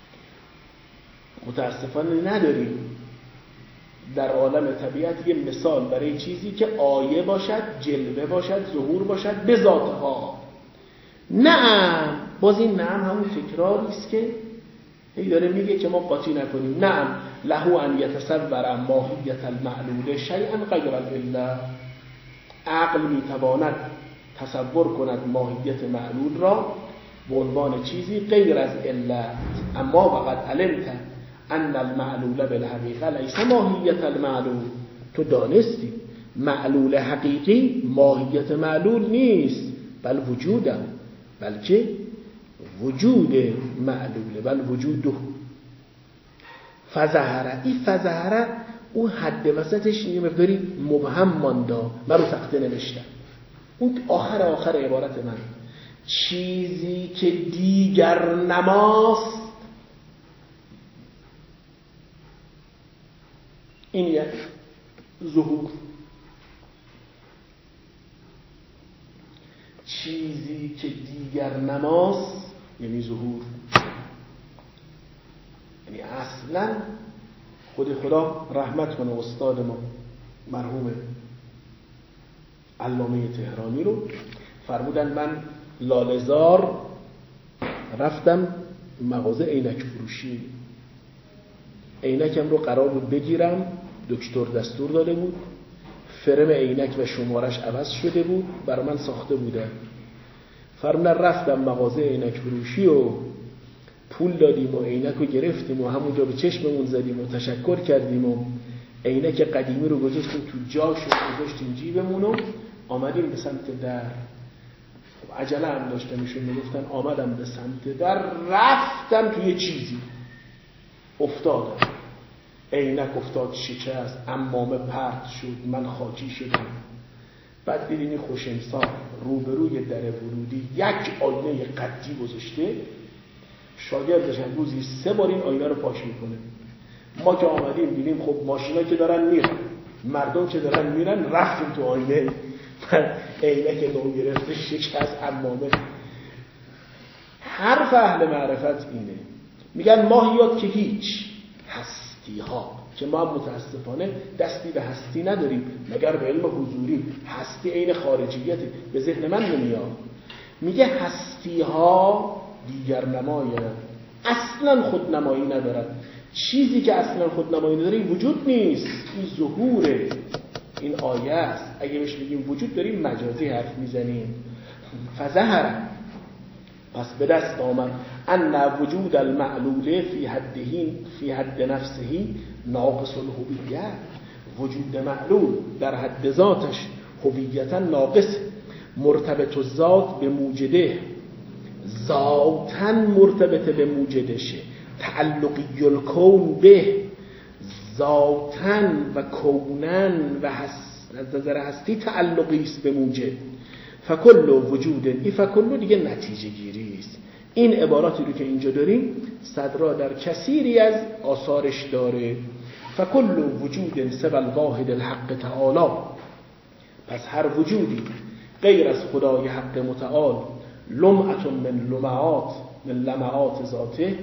متاسفانه نداریم در عالم طبیعت یه مثال برای چیزی که آیه باشد، جلوه باشد، ظهور باشد به ذاتها. نعم، باز این نعم همون تکراری است که هی داره میگه که ما قاطی نکنیم. نعم له ان یتصور ماهیت المعلول شیئا غیر العله. عقل میتواند تصور کند ماهیت معلول را به عنوان چیزی غیر از علت، اما وقد علمت ان المعلول بالحقیقه لیس ماهیت المعلول. تو دانستی معلول حقیقی ماهیت معلول نیست، بل وجوده، بلکه وجود معلوله، بل وجوده. فظهره، این فظهره اون حد وسطش یه مقداری مبهم مانده، من رو تخته نوشتم، اون آخر آخر عبارت من، چیزی که دیگر نماست. این یک ظهور، چیزی که دیگر نماست یعنی ظهور، یعنی اصلا خود خدا رحمت کنه استاد ما مرحوم علامه تهرانی رو، فرمودن من لاله‌زار رفتم مغازه عینک فروشی، عینکم رو قرار بود بگیرم، دکتر دستور داده بود، فرم عینک و شمارش عوض شده بود، برای من ساخته بودن. فرمودن رفتم مغازه عینک فروشی و پول دادیم و عینک رو گرفتیم و همونجا به چشممون زدیم و تشکر کردیم و عینک قدیمی رو گذاشتیم تو جاش و گذاشتیم جیبمون و آمدیم به سمت در. عجله هم داشتم، ایشون میگفتن آمدم به سمت در، رفتم توی چیزی افتادم، عینک افتاد شکست، عمامه پرت شد، من خاکی شدم. بعد دیدین خوشمسار روبروی در ورودی یک آینه قدی گذاشته، شاگردش هم روزی سه بار این آینه رو پاک میکنه. ما که آمدیم دیدیم خب ماشینا که دارن میرن، مردم که دارن میرن، رفتیم تو آینه، عینک نو گرفته شکست عمامه. حرف اهل معرفت اینه، میگن ماهیات که هیچ، هستی ها که ما هم متاسفانه دستی به هستی نداریم مگر به علم حضوری. هستی عین خارجیته، به ذهن من نمیاد. میگه هستی ها دیگر نمایند، اصلا خود نمایی ندارد. چیزی که اصلا خود نمایی نداره وجود نیست، این ظهوره، این آیه است. اگه بهش بگیم وجود داریم مجازی حرف میزنیم. فظهر، پس به دست آمد ان وجود المعلول فی حدهی فی حد نفسهی ناقص الهویه، وجود معلول در حد ذاتش هویتا ناقص، مرتبط الذات به موجده، ذاتا مرتبط به موجدشه، تعلقی الکون به، ذاتا و کونن و هست از نظر هستی تعلقی است به موجد. فکل وجود، این فکل دیگه نتیجه گیری است. این عباراتی رو که اینجا داریم صدرا در کثیری از آثارش داره. فکل وجود سوى الواحد الحق تعالی، پس هر وجودی غیر از خدای حق متعال، لمعة من لمعات من لمعات ذاته،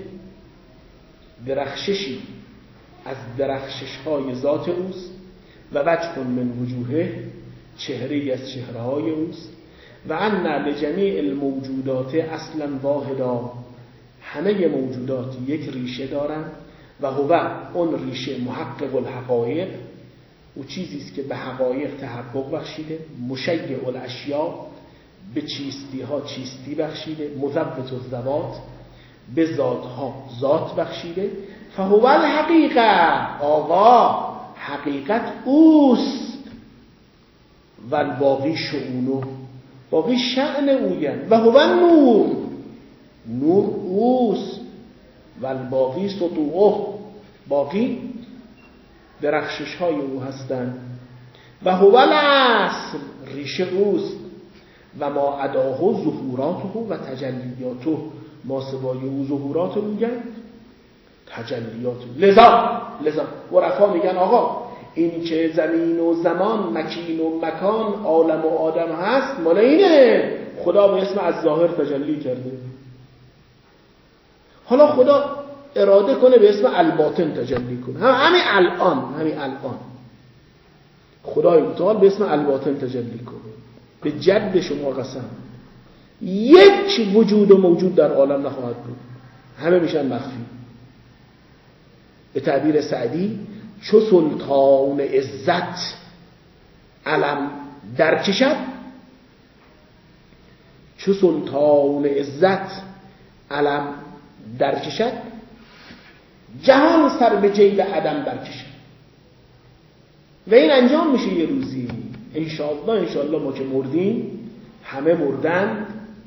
درخششی از درخشش های ذات اوست، و وجه من وجوهه، چهره از چهره های اوست، و ان لجمیع الموجودات اصلا واحدا، همه موجودات یک ریشه دارند، و هو اون ریشه محقق الحقایق، او چیزی است که به حقایق تحقق بخشیده، مشیع الاشیاء، به چیستی ها چیستی بخشیده، مثبت الذوات، به ذات ها ذات بخشیده. فهو الحقیقه، آقا حقیقت اوست، و الباقی شؤونه، باقی شأن اوین، و هو نور، نور اوست، و الباقی سطوعه، باقی درخشش های او هستند. و هو الاصل، ریشه اوست، و ما عداه ظهوراته و تجلیاته، ما سوای او ظهورات رو میگن، تجلیات. لذا لذا عرفا میگن آقا این که زمین و زمان، مکین و مکان، عالم و آدم هست، مال اینه خدا به اسم از ظاهر تجلی کرده. حالا خدا اراده کنه به اسم الباطن تجلی کنه، هم همین الان همین الان خدای متعال به اسم الباطن تجلی کنه. به جد شما قسم یک وجود و موجود در عالم نخواهد بود، همه میشن مخفی. به تعبیر سعدی چو سلطان عزت علم درکشد، چو سلطان عزت علم درکشد، جهان سر به جیب عدم برکشد. و این انجام میشه یه روزی انشاءالله. انشاءالله ما که مردیم، همه مردن،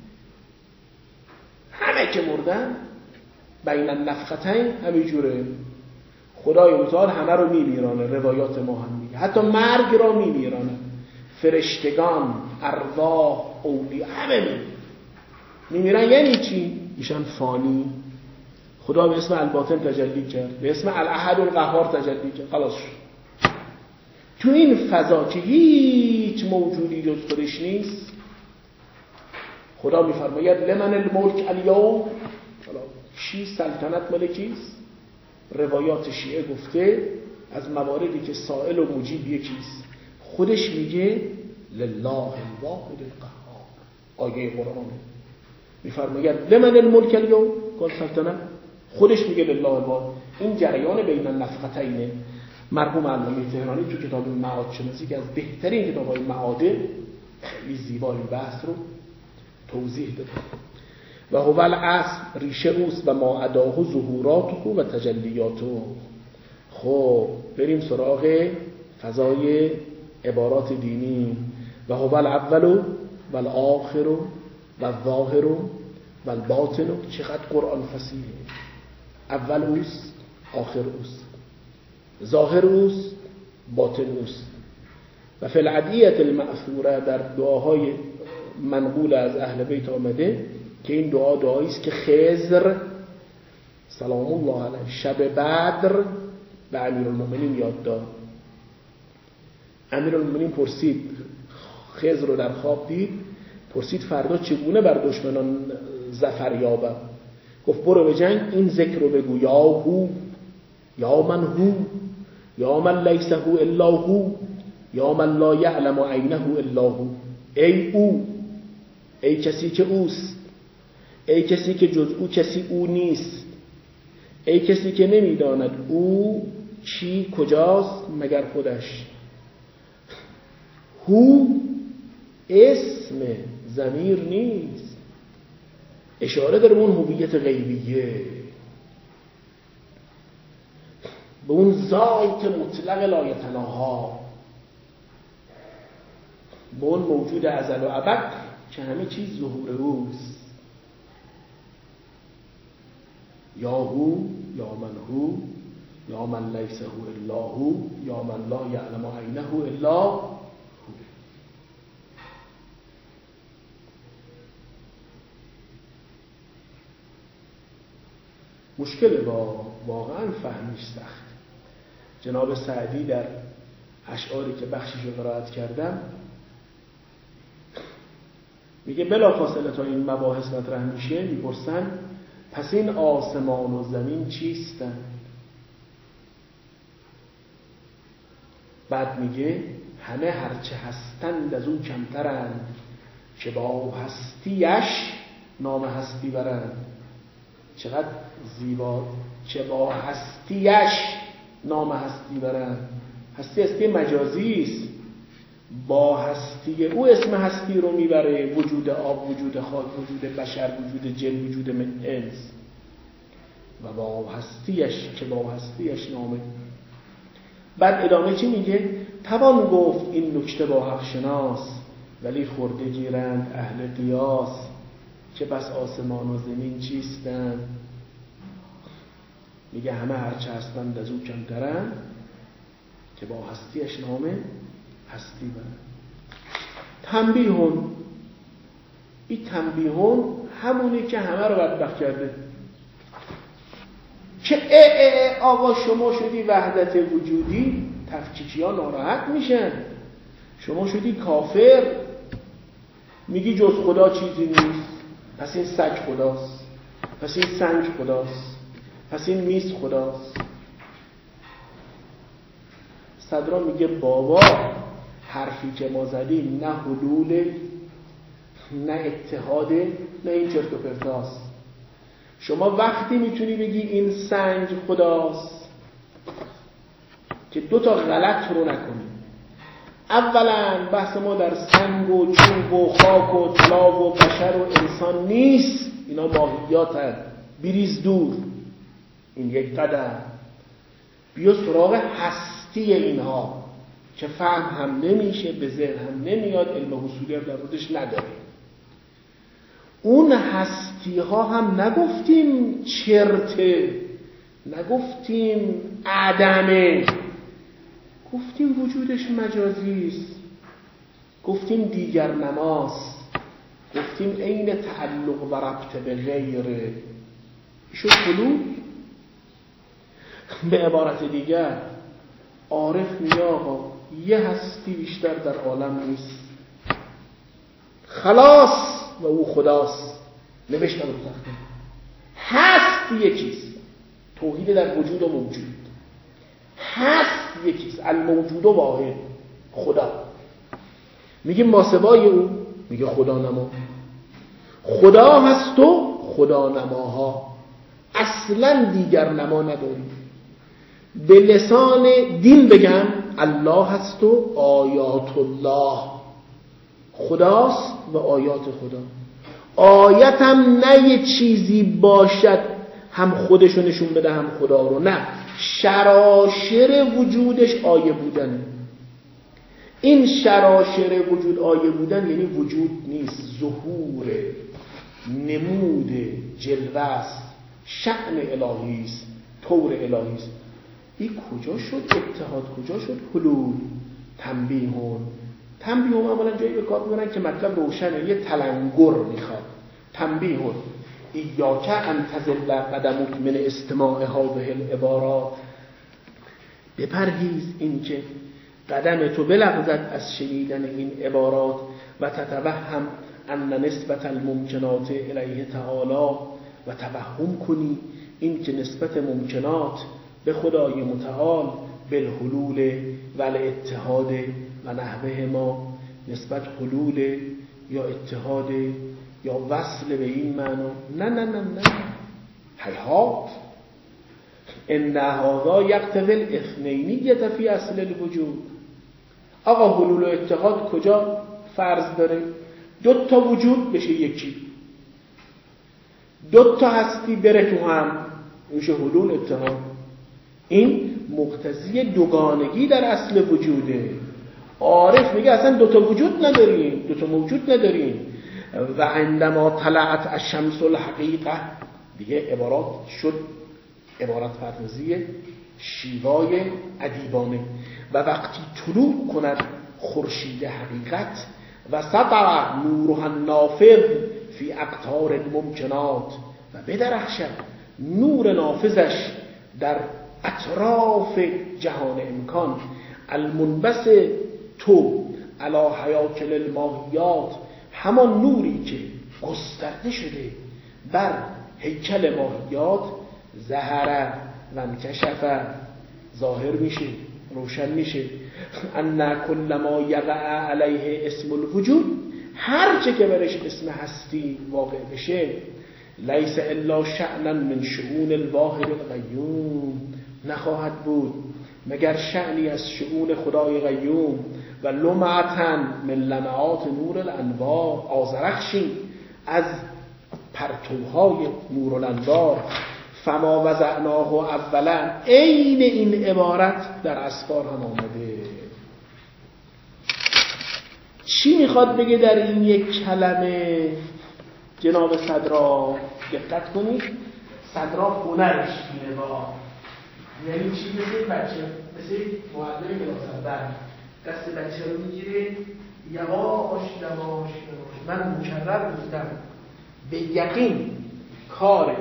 همه که مردن، بین النفختین همینجوره خدای متعال همه رو میمیرانه. روایات ما هم میگه حتی مرگ را میمیرانه، فرشتگان، ارواح، اولیاء همه میمیرن. یعنی چی؟ میشن فانی. خدا به اسم الباطن تجلی کرد، به اسم الاحد القهار تجلی کرد، خلاص شد. تو این فضا که هیچ موجودی جز خودش نیست، خدا میفرماید لمن الملک الیوم، چی سلطنت مال کیست؟ روایات شیعه گفته از مواردی که سائل و مجیب یکیست، خودش میگه لله الواحد القهار. آیه قرآن میفرماید لمن الملک الیوم، کل سلطنت، خودش میگه لله الواحد. این جریان بین النفختینه. مرحوم علامه تهرانی تو کتاب معاد شناسی که از بهترین کتاب‌های معاده، خیلی زیبا این بحث رو توضیح داده. و هو الاصل، ریشه اوست، و ما عداه ظهوراته و تجلیاته. خب بریم سراغ فضای عبارات دینی. و هو الاول و الاخر و الظاهر و الباطن. چقدر قرآن فصیحه. اول اوست، آخر اوست، ظاهر اوست، باطن اوست. و فی العدیة المأثوره در دعاهای منقول از اهل بیت آمده که این دعا دعایی است که خضر سلام الله علیه شب بدر به امیرالمومنین یاد داد. امیرالمومنین پرسید، خضر رو در خواب دید، پرسید فردا چگونه بر دشمنان ظفر یابم؟ گفت برو به جنگ این ذکر رو بگو، یا هو یا من هو یا من لیس هو الا هو یا من لا یعلم عینه الا هو. ای او، ای کسی که اوست، ای کسی که جز او کسی او نیست، ای کسی که نمیداند او چی کجاست مگر خودش. هو اسم ضمیر نیست، اشاره داره به اون هویت غیبیه، به اون ذات مطلق لایتناها، به اون موجود ازل و ابد که همه چیز ظهور اوست. یا هو یا من هو یا من لیس هو الا هو یا من لا یعلم عینه الا هو. مشکل با واقعا فهمیش سخت. جناب سعدی در اشعاری که بخشش رو قرائت کردم میگه بلافاصله تا این مباحث مطرح میشه میپرسن پس این آسمان و زمین چیستن؟ بعد میگه همه هرچه هستند از اون کمترند که با هستیش نام هستی برند. چقدر زیبا، چه با هستیش نام هستی برند. هستی هستی مجازی است، با هستی او اسم هستی رو میبره، وجود آب، وجود خاک، وجود بشر، وجود جن، وجود انس، و با هستیش که با هستیش نامه. بعد ادامه چی میگه؟ توان گفت این نکته با حق شناس، ولی خورده گیرند اهل قیاس، که بس آسمان و زمین چیستند؟ میگه همه هرچه هستند از او کمترند که با هستیش نامه هستی برند. تنبیهون، این تنبیهون همونی که همه رو بدبخت کرده، که اه اه اه آقا شما شدی وحدت وجودی، تفکیکی ها ناراحت میشن. شما شدی کافر، میگی جز خدا چیزی نیست، پس این سگ خداست، پس این سنگ خداست، پس این میز خداست. صدرا میگه بابا حرفی که ما زدیم نه حلوله نه اتحاده نه این چرت و پرتاست. شما وقتی میتونی بگی این سنگ خداست که دو تا غلط رو نکنی. اولا بحث ما در سنگ و چوب و خاک و طلا و بشر و انسان نیست، اینا ماهیات هست، بریز دور. این یک قدم. بیا سراغ هستی اینها که فهم هم نمیشه، به ذهن هم نمیاد، علم حصولی هم در موردش نداره. اون هستی ها هم نگفتیم چرته، نگفتیم عدمه، گفتیم وجودش مجازی است، گفتیم دیگر نماست، گفتیم عین تعلق و ربط به غیره. شد حلول. به عبارت دیگر عارف میگه آقا یه هستی بیشتر در عالم نیست، خلاص و او خداست. نوشتم رو تخته هست یکیست، توحید در وجود و موجود. هست یکیست، الموجود و واحد، خدا. میگه ما سوای او، میگه خدا نما. خدا هست و خدا نماها، اصلا دیگر نما نداریم. به لسان دین بگم الله هست و آیات الله، خداست و آیات خدا. آیت هم نه یه چیزی باشد هم خودشو نشون بده هم خدا رو، نه، شراشر وجودش آیه بودن. این شراشر وجود آیه بودن یعنی وجود نیست، ظهور، نمود، جلوه است، شأن الهی است، طور الهی است. این کجا شد اتحاد، کجا شد حلول؟ تنبیهون. تنبیهون معمولا جایی به کار میبرن که مطلب روشنه، یه تلنگر میخواد. تنبیهون ایاک ان تزل قدمک من استماع هذه العبارات، بپرهیز این که قدم تو بلغزد از شنیدن این عبارات و تتوهم ان نسبت الممکنات الیه تعالی، و توهم کنی این که نسبت ممکنات به خدای متعال بالحلول و الاتحاد و نحوه ما، نسبت حلول یا اتحاد یا وصل به این معنا. نه نه نه نه هیهات. ان هذا یقتضی الاثنینیة فی اصل الوجود. آقا حلول و اتحاد کجا فرض داره؟ دو تا وجود بشه یکی، دو تا هستی بره تو هم، میشه حلول اتحاد. این مقتضی دوگانگی در اصل وجوده. عارف میگه اصلا دو تا وجود نداریم، دو تا موجود نداریم. و عندما طلعت الشمس الحقیقه، دیگه عبارات شد عبارت پردازی شیوای ادیبانه. و وقتی طلوع کند خورشید حقیقت و سطع نورها النافذ فی اقطار الممکنات، و بدرخشد نور نافذش در اطراف جهان امکان، المنبس تو علی حیاکل الماهیات، همان نوری که گسترده شده بر هیکل ماهیات، ظهر و انکشف، ظاهر میشه، روشن میشه. ان کل ما یقع علیه اسم الوجود، هر چه که برش اسم هستی واقع بشه، لیس الا شأنا من شؤون الواحد القیوم، نخواهد بود مگر شأنی از شؤون خدای قیوم. و لمعتن من لمعات نور الانوار، آذرخشی از پرتوهای نور الانوار. فما وضعناه اولا، عین این عبارت در اسفار هم آمده. چی میخواد بگه در این یک کلمه جناب صدرا؟ دقت کنید، صدرا هنرش اینه با، یعنی چی؟ مثل بچه، مثل معلم کلاس اول دست بچه رو میگیره، یواش یواش یواش. من مکرر گفتم به یقین کار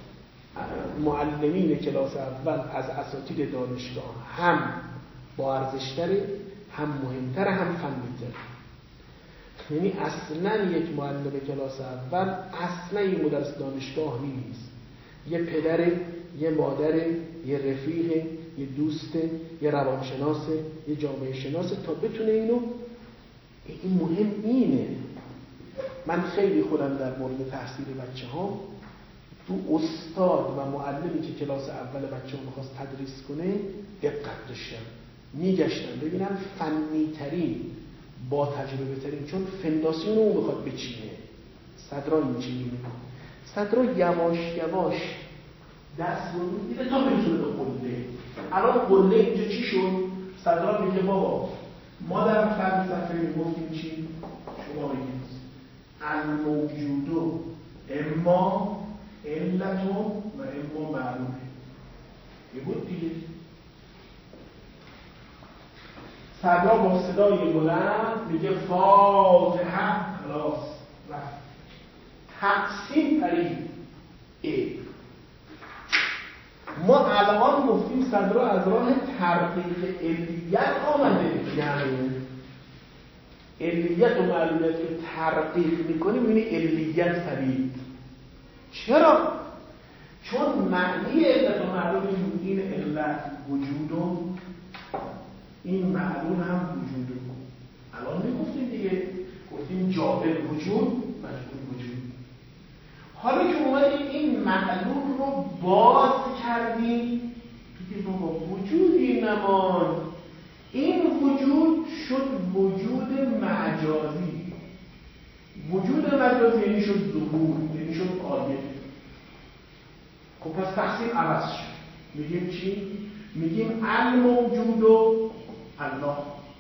معلمین کلاس اول از اساتید دانشگاه هم با ارزش‌تره، هم مهمتره، هم فنی‌تره. یعنی اصلا یک معلم کلاس اول اصلا یک مدرس دانشگاه نیست. یه پدره، یه مادره، یه رفیقه، یه دوسته، یه روانشناسه، یه جامعه شناسه، تا بتونه اینو، این مهم اینه. من خیلی خودم در مورد تحصیل بچه ها تو استاد و معلمی که کلاس اول بچه ها میخواست تدریس کنه دقت داشتم، میگشتم ببینم فنی ترین، با تجربه ترین، چون فنداسیون رو میخواد بچینه. صدرا این چینه، صدرا یواش یواش دست رو میگیره تا برسونه به قله. الان قله اینجا چی شد؟ صدرا میگه بابا ما در فلسفه میگفتیم چی؟ شما بگید الموجودو اما علتو و اما معلومه. یه بود دیگه. صدرا با صدای بلند میگه فاتحه، خلاص رفت. تقسیم پرید ای. ما الان گفتیم صدرا از راه ترقیق علیت آمده، یعنی علیت و معلومیت که ترقیق میکنی میبینی علیت پرید. چرا؟ چون معنی علت و معلوم این علت وجودو، این معلوم هم وجودو. الان میگفتیم دیگه، گفتیم جابر وجود، مجبور وجود. حالا که اومدیم این معلوم رو باز کردیم، دیگه بابا وجودی نمان. این وجود شد وجود مجازی. وجود مجازی یعنی شد ظهور، یعنی شد آیه. خب پس تقسیم عوض شد. میگیم چی؟ میگیم الموجود و الله.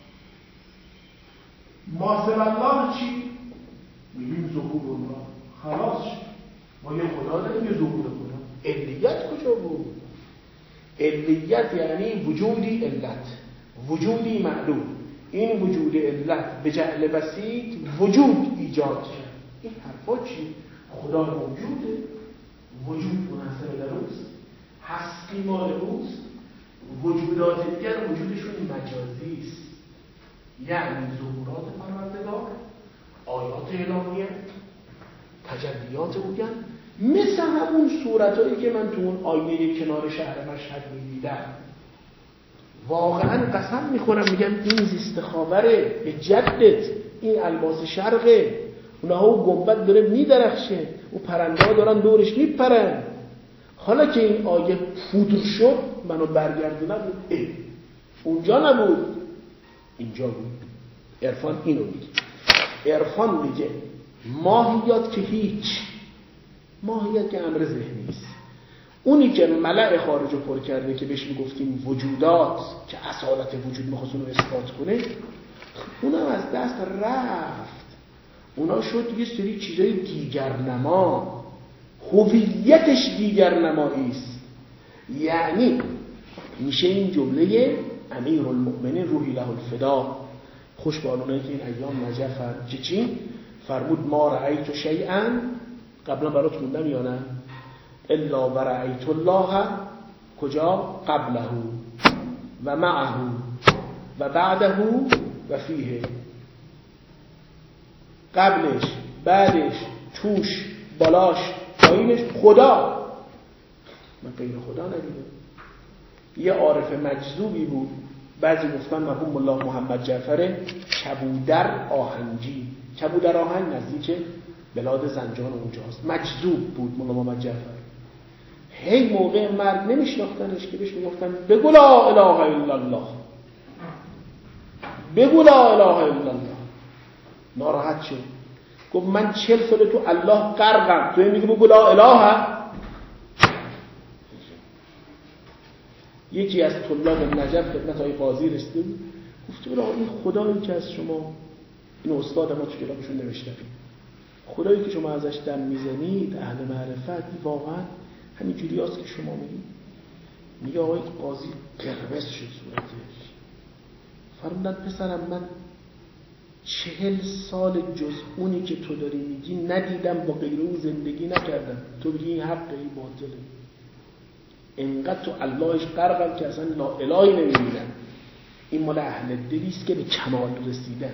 ما سوی الله چی؟ میگیم ظهور الله. خلاص شد. ما یه خدا داریم، یه ظهور خدا. علیت کجا بود؟ علیت یعنی وجودی علت، وجودی معلوم. این وجود علت به جعل بسیط وجود ایجاد کرد. این حرفا چی؟ خدا موجوده، وجود منحصر در اوست، هستی مال اوست، وجودات دیگر وجودشون مجازی است، یعنی ظهورات پروردگار، آیات الهیه، تجلیات اوگن، مثل همون صورتایی که من تو اون آینه کنار شهر مشهد می‌دیدم. واقعا قسم میخورم میگم این زیست خاوره، به جدت این الماس شرقه، اونها و گنبد داره میدرخشه، و پرنده ها دارن دورش میپرن. حالا که این آیه پودر شد منو برگردونم، اه اونجا نبود اینجا بود. عرفان اینو میگه. عرفان میگه ماهیات که هیچ، ماهیت که امر ذهنی است. اونی که ملأ خارج رو پر کرده که بهش میگفتیم وجودات که اصالت وجود میخواست اونو اثبات کنه، اونم از دست رفت. اونا شد یه سری چیزای دیگر نما، هویتش دیگر نمایی است. یعنی میشه این جمله امیرالمؤمنین روحی له الفدا، خوش به آنونایی که این ایام نجفن که چی؟ فرمود ما رأیت شیئا، قبلا برات خوندم یا نه؟ الا و رأیت الله کجا؟ قبله و معه و بعده و فیه. قبلش، بعدش، توش، بالاش، پایینش خدا. من غیر خدا ندیدم. یه عارف مجذوبی بود، بعضی گفتن مرحوم الله محمد جعفر کبودر آهنجی. کبودر آهنج نزدیک بلاد زنجان اونجاست. مجذوب بود مولا محمد جعفر. هی موقع مرگ نمیشناختنش که بهش میگفتن بگو لا اله الا الله، بگو لا اله الا الله. ناراحت شد، گفت من چهل ساله تو الله غرقم، تو میگی بگو لا اله. یکی از طلاب نجف خدمت های قاضی رسید، گفت برای این خدایی که از شما، این استاد ما تو کتابشون نوشته، خدایی که شما ازش دم میزنید اهل معرفت، واقعا همین جوری هست که شما میگید؟ میگه آقای قاضی قرمز شد صورتش. فرمودن پسرم من چهل سال جز اونی که تو داری میگی ندیدم، با غیر اون زندگی نکردم، تو بگی این حقه این باطله. انقدر تو اللهش غرقم که اصلا لا الهی نمیبینم. این مال اهل دلیست که به کمال رسیدن.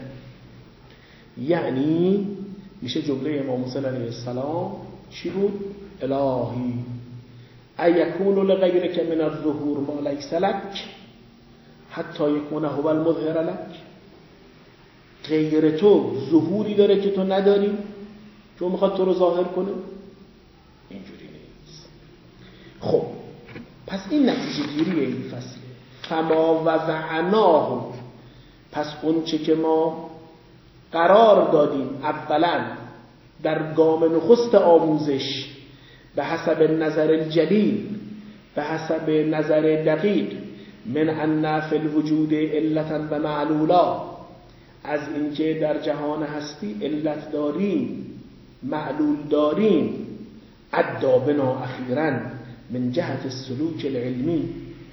یعنی میشه جمله امام حسین علیه السلام چی بود؟ الهی ایکون لغیرک من الظهور ما لیس لک حتی یکون هو المظهر لک. غیر تو ظهوری داره که تو نداری، چون میخواد تو رو ظاهر کنه؟ اینجوری نیست. خب پس این نتیجه گیری این فصله. فما وضعناه، پس اون چه که ما قرار دادیم اولا در گام نخست آموزش به حسب نظر الجلیل، به حسب نظر دقیق، من ان فی الوجود علتا و معلولا، از اینکه در جهان هستی علت داریم معلول داریم، ادى بنا اخیراً من جهت السلوک العلمی،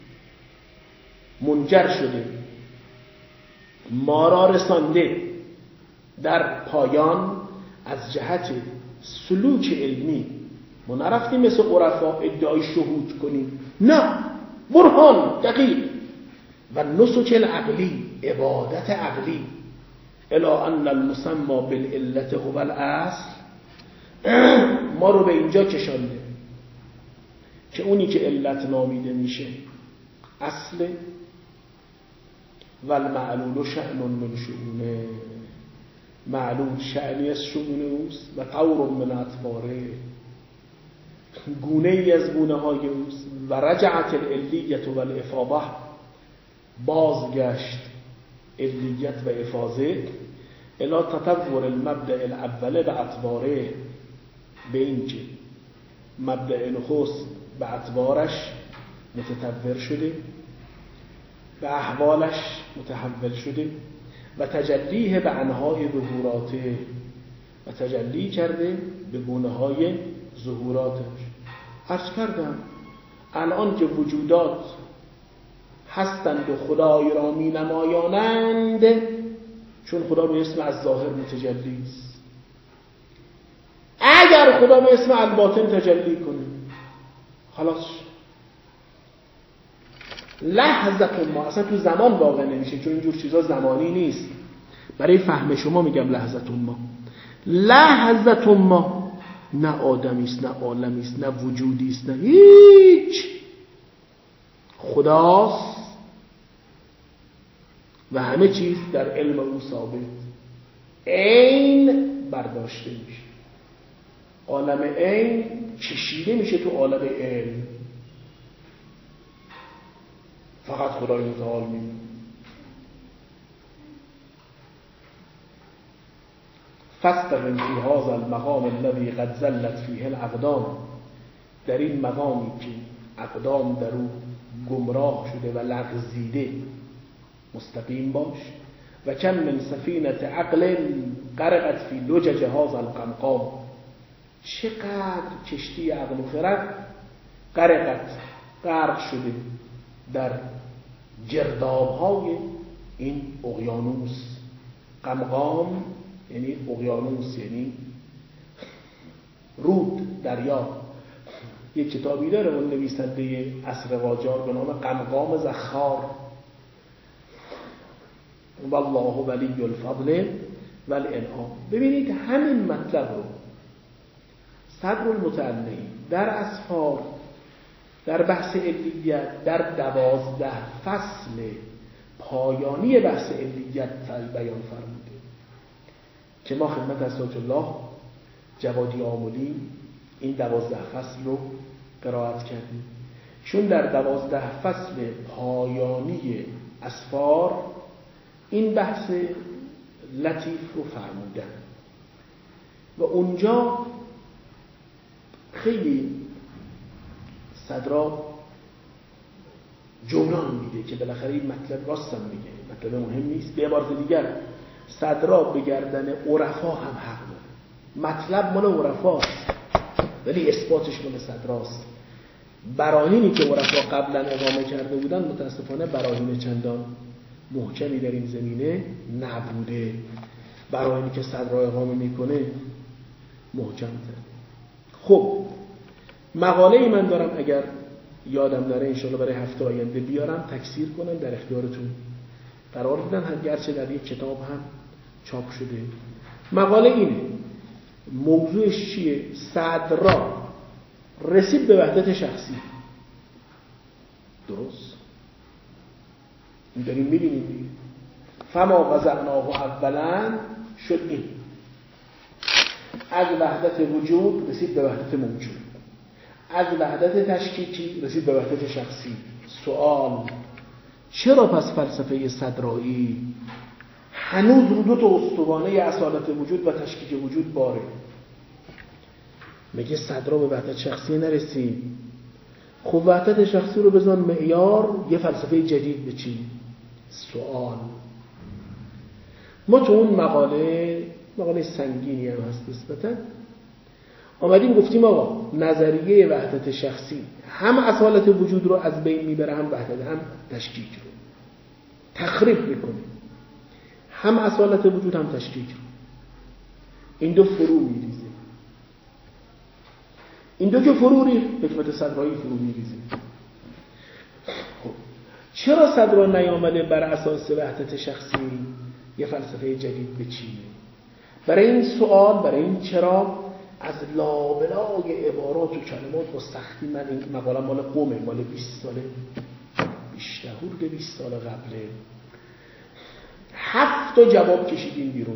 منجر شده ما را رسانده در پایان از جهت سلوک علمی. ما نرفتیم مثل عرفا ادعای شهود کنیم، نه، برهان دقیق و نسک العقلی، عبادت عقلی. الا ان المسمى بالعلت هو الاصل، ما رو به اینجا کشانده که اونی که علت نامیده میشه اصل، و المعلول شأن من شؤونه، معلول شأنی از شؤون اوست و طور من اطواره، گونه ای از گونه های اوست. و رجعت العلیت و الافاضه، بازگشت علیت و افاضه الی تطور المبدأ الاول به اطواره، به اینکه مبدأ نخست به اطوارش متطور شده، به احوالش متحول شده، و تجلیه به انواع ظهوراته، و تجلی کرده به گونه های ظهوراتش. عرض کردم الان که وجودات هستند و خدای را می نمایانند، چون خدا به اسم از ظاهر متجلی است. اگر خدا به اسم الباطن تجلی کنه خلاص لحظه ما اصلا تو زمان واقع نمیشه، چون اینجور چیزا زمانی نیست. برای فهم شما میگم لحظه ما. لحظه ما نه آدمی است، نه عالمی است، نه وجودی است، نه هیچ. خداست و همه چیز در علم او ثابت. عین برداشته میشه، عالم عین کشیده میشه تو عالم علم. فقط خدای متعال میمونه. فاستقم فی هذا المقام الذی قد زلت فیه الاقدام، در این مقامی که اقدام در او گمراه شده و لغزیده مستقیم باش. و کم من سفینه عقل غرقت فی لجج هذا القمقام، چقدر کشتی عقل و خرد غرقت غرق شده در گرداب‌های این اقیانوس. قمقام یعنی اقیانوس، یعنی رود، دریا. یک کتابی داره اون نویسنده عصر قاجار به نام قمقام زخار. والله ولی الفضل والانعام. ببینید همین مطلب رو صدر المتعلی در اسفار در بحث علیت در دوازده فصل پایانی بحث علیت بیان فرموده که ما خدمت حضرت الله جوادی آملی این دوازده فصل رو قرائت کردیم. چون در دوازده فصل پایانی اسفار این بحث لطیف رو فرمودن و اونجا خیلی صدرا جولان میده که بالاخره این مطلب راستم میگه، مطلب مهم نیست. به عبارت دیگر صدرا به گردن عرفا هم حق داره. مطلب مال عرفاست ولی اثباتش مال صدراست. براهینی که عرفا قبلا اقامه کرده بودن متاسفانه براهین چندان محکمی در این زمینه نبوده. براهینی که صدرا اقامه میکنه محکم تر. خب مقاله من دارم، اگر یادم داره انشاءالله برای هفته آینده بیارم تکثیر کنم، در اختیارتون قرار بدن، هرگرچه در یک کتاب هم چاپ شده. مقاله اینه، موضوعش چیه؟ صدرا رسید به وحدت شخصی. درست؟ این داریم میبینیم دیگه. فما وضعناه اولا شد این، از وحدت وجود رسید به وحدت موجود، از وحدت تشکیکی رسید به وحدت شخصی. سوال: چرا پس فلسفه صدرایی هنوز رو دو تا استوانه اصالت وجود و تشکیک وجود باره؟ میگه صدرا به وحدت شخصی نرسید. خب وحدت شخصی رو بزن معیار یه فلسفه جدید بچین. سوال: ما تو اون مقاله، مقاله سنگینی هم هست نسبتاً، آمدیم گفتیم آقا نظریه وحدت شخصی هم اصالت وجود رو از بین میبره، هم وحدت، هم تشکیک رو تخریب میکنه. هم اصالت وجود هم تشکیک رو. این دو فرو میریزه. این دو که فرو ریخت حکمت صدرایی فرو میریزه. خب چرا صدرا نیامده بر اساس وحدت شخصی یه فلسفه جدید بچینه؟ برای این سوال، برای این چرا، از لابلای عبارات و کلمات با سختی من این مقاله مال قومه، مال بیست ساله بیشتر، حدود بیست سال قبله، هفت تا جواب کشیدیم بیرون،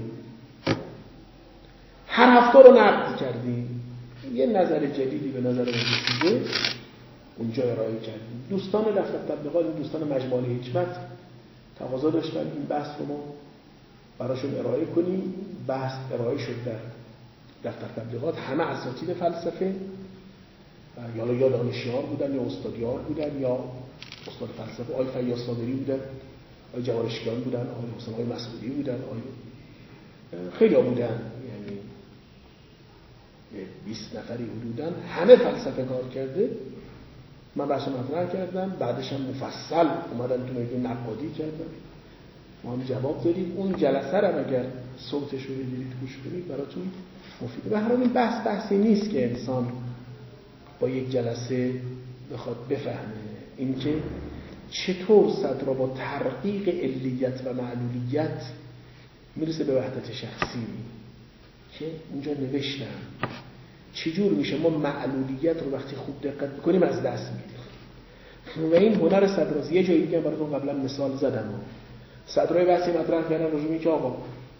هر هفته رو نقد کردیم، یه نظر جدیدی به نظر رسیده اونجا ارائه کردیم. دوستان دفتر تبلیغات، دوستان مجموعه حکمت تقاضا داشتن این بحث رو ما براشون ارائه کنیم. بحث ارائه شد در دفتر تبلیغات. همه اساتید فلسفه، یا یا دانشیار بودن یا استادیار بودن یا استاد فلسفه، آقای فیاض صابری بودن، آقای جوارشیان بودن، آقای حسین آقای مسعودی بودن، آقای خیلی ها بودن، یعنی بیست نفری حدوداً، همه فلسفه کار کرده. من بحث مطرح کردم، بعدش هم مفصل اومدن تو میدون نقادی کردم، ما هم جواب دادیم. اون جلسه رو اگر صوتش رو بگیرید گوش کنید براتون مفیده. به هر حال این بحث بحثی نیست که انسان با یک جلسه بخواد بفهمه اینکه چطور صدرا با تحقیق علیت و معلولیت میرسه به وحدت شخصی که اونجا نوشتم چجور میشه ما معلولیت رو وقتی خوب دقت بکنیم از دست میدیم. و این هنر صدراست. یه جایی دیگه براتون قبلا مثال زدم، صدرای بحثی مطرح کردن راجع به که آقا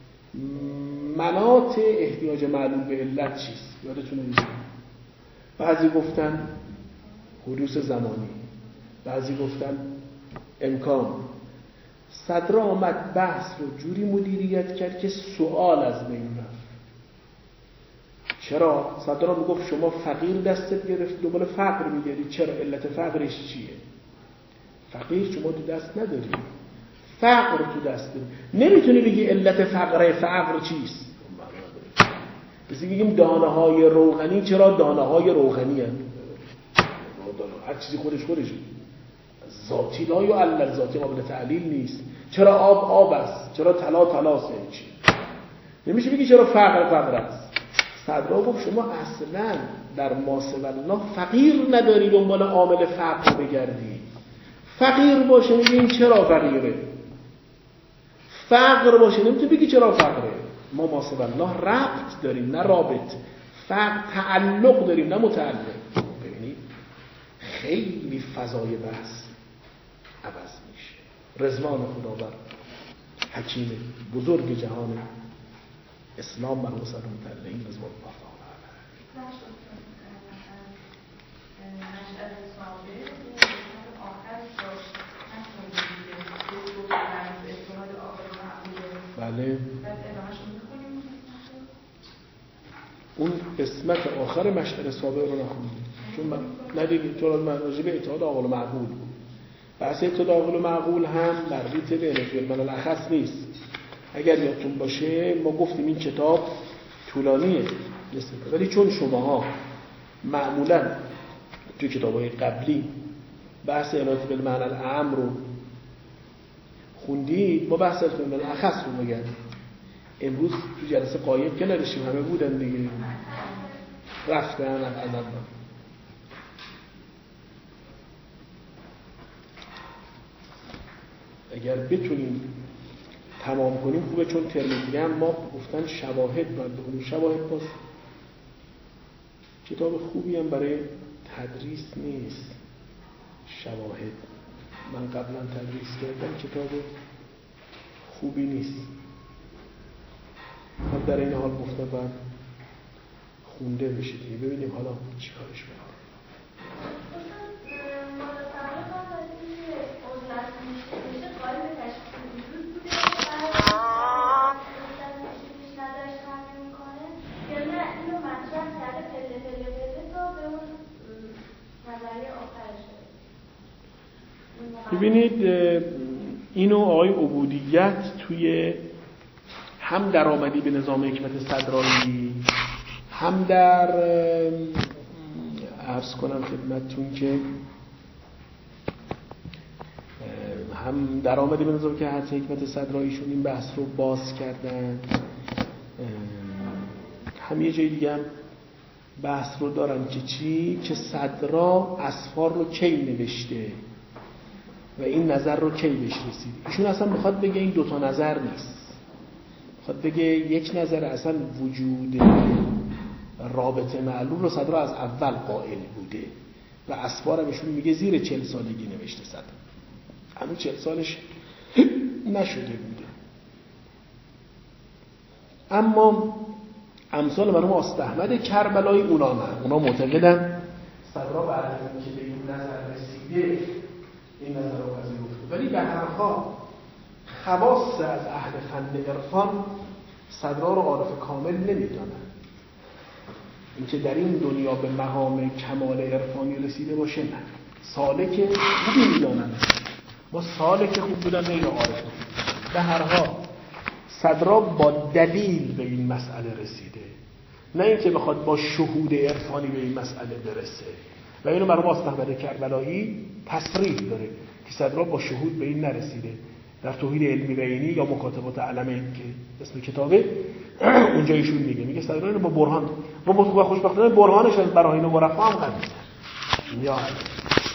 مناط احتیاج معلول به علت چیست؟ یادتونه میاد؟ بعضی گفتن حدوث زمانی، بعضی گفتن امکان. صدرا آمد بحث رو جوری مدیریت کرد که سوال از بین رفت. چرا؟ صدرا میگفت شما فقیر دستت گرفت دنبال فقر میگردی، چرا؟ علت فقرش چیه؟ فقیر شما تو دست نداری، فقر تو دست داری. نمیتونی بگی علت فقر فقر چیست. بسی بگیم دانه های روغنی، چرا دانه های روغنی هست؟ هر چیزی خودش خودش ذاتی لا یعلل، ذاتی قابل تعلیل نیست. چرا آب آب است؟ چرا طلا طلاست؟ یعنی چی؟ نمیشه بگی چرا فقر فقر است. صدرا گفت شما اصلا در ماسه الله فقیر نداری دنبال عامل فقر بگردی. فقیر باشه میگیم چرا فقیره، فقر باشه نمیتونی بگی چرا فقره. ما ماسه الله ربط داریم نه رابط، فقر تعلق داریم نه متعلق. ببینید خیلی فضای بحث عوض میشه. رضوان خداوند حکیم بزرگ جهان اسلام بر حسن متعلقین رضوان الله بله. اون قسمت آخر مشعر سابق رو نخوندیم چون من ندیدیم، چون من راجع به اتحاد عاقل و معقول بود. بحث اتحاد عاقل و معقول هم مربوط به نفی الملل اخص نیست. اگر یادتون باشه ما گفتیم این کتاب طولانیه نسبت، ولی چون شماها معمولا تو کتاب‌های قبلی بحث عنایت بالمعنی الاعم رو خوندید، ما بحث عنایت بالمعنی الاخص رو میگن. امروز تو جلسه قایب که نداشتیم، همه بودن دیگه، رفتن از اول. اگر بتونیم تمام کنیم خوبه، چون ترم دیگه هم ما گفتن شواهد باید بخونیم. شواهد باز کتاب خوبی هم برای تدریس نیست. شواهد من قبلا تدریس کردم، کتاب خوبی نیست. خب در این حال گفتم باید خونده بشه دیگه. ببینیم حالا چی کارش کنیم. ببینید اینو آقای عبودیت توی هم در آمدی به نظام حکمت صدرایی، هم در عرض کنم خدمتتون که هم در آمدی به نظام که هست حکمت صدراییشون این بحث رو باز کردن، هم یه جای دیگه هم بحث رو دارن که چی؟ که صدرا اسفار رو کی نوشته و این نظر رو کی بهش رسید. ایشون اصلا میخواد بگه این دوتا نظر نیست، میخواد بگه یک نظر اصلا وجود رابطه معلول رو صدرا از اول قائل بوده و اسفار هم ایشون میگه زیر چهل سالگی نوشته صدرا، هنوز چهل سالش نشده بوده. اما امثال مرحوم آستاحمد کربلایی اونا نه، اونا معتقدن صدرا بعد از اینکه به این نظر رسیده این نظر رو پذیرفته، ولی به هر حال خواص از اهل فن عرفان صدرا رو عارف کامل نمیدونن. اینکه در این دنیا به مقام کمال عرفانی رسیده باشه نه، سالک خوبی میدونن، با سالک خوب بودن نه عارف. به هر حال صدرا با دلیل به این مسئله رسیده، نه اینکه بخواد با شهود عرفانی به این مسئله برسه. و اینو مرحوم آصف احمد کربلایی تصریح داره که صدرا با شهود به این نرسیده. در توحید علمی بینی یا مکاتبات علمین که اسم کتابه اونجا ایشون میگه میگه صدرا اینو با برهان و خوشبختانه برهانش از براهین و مرفع هم قبول یا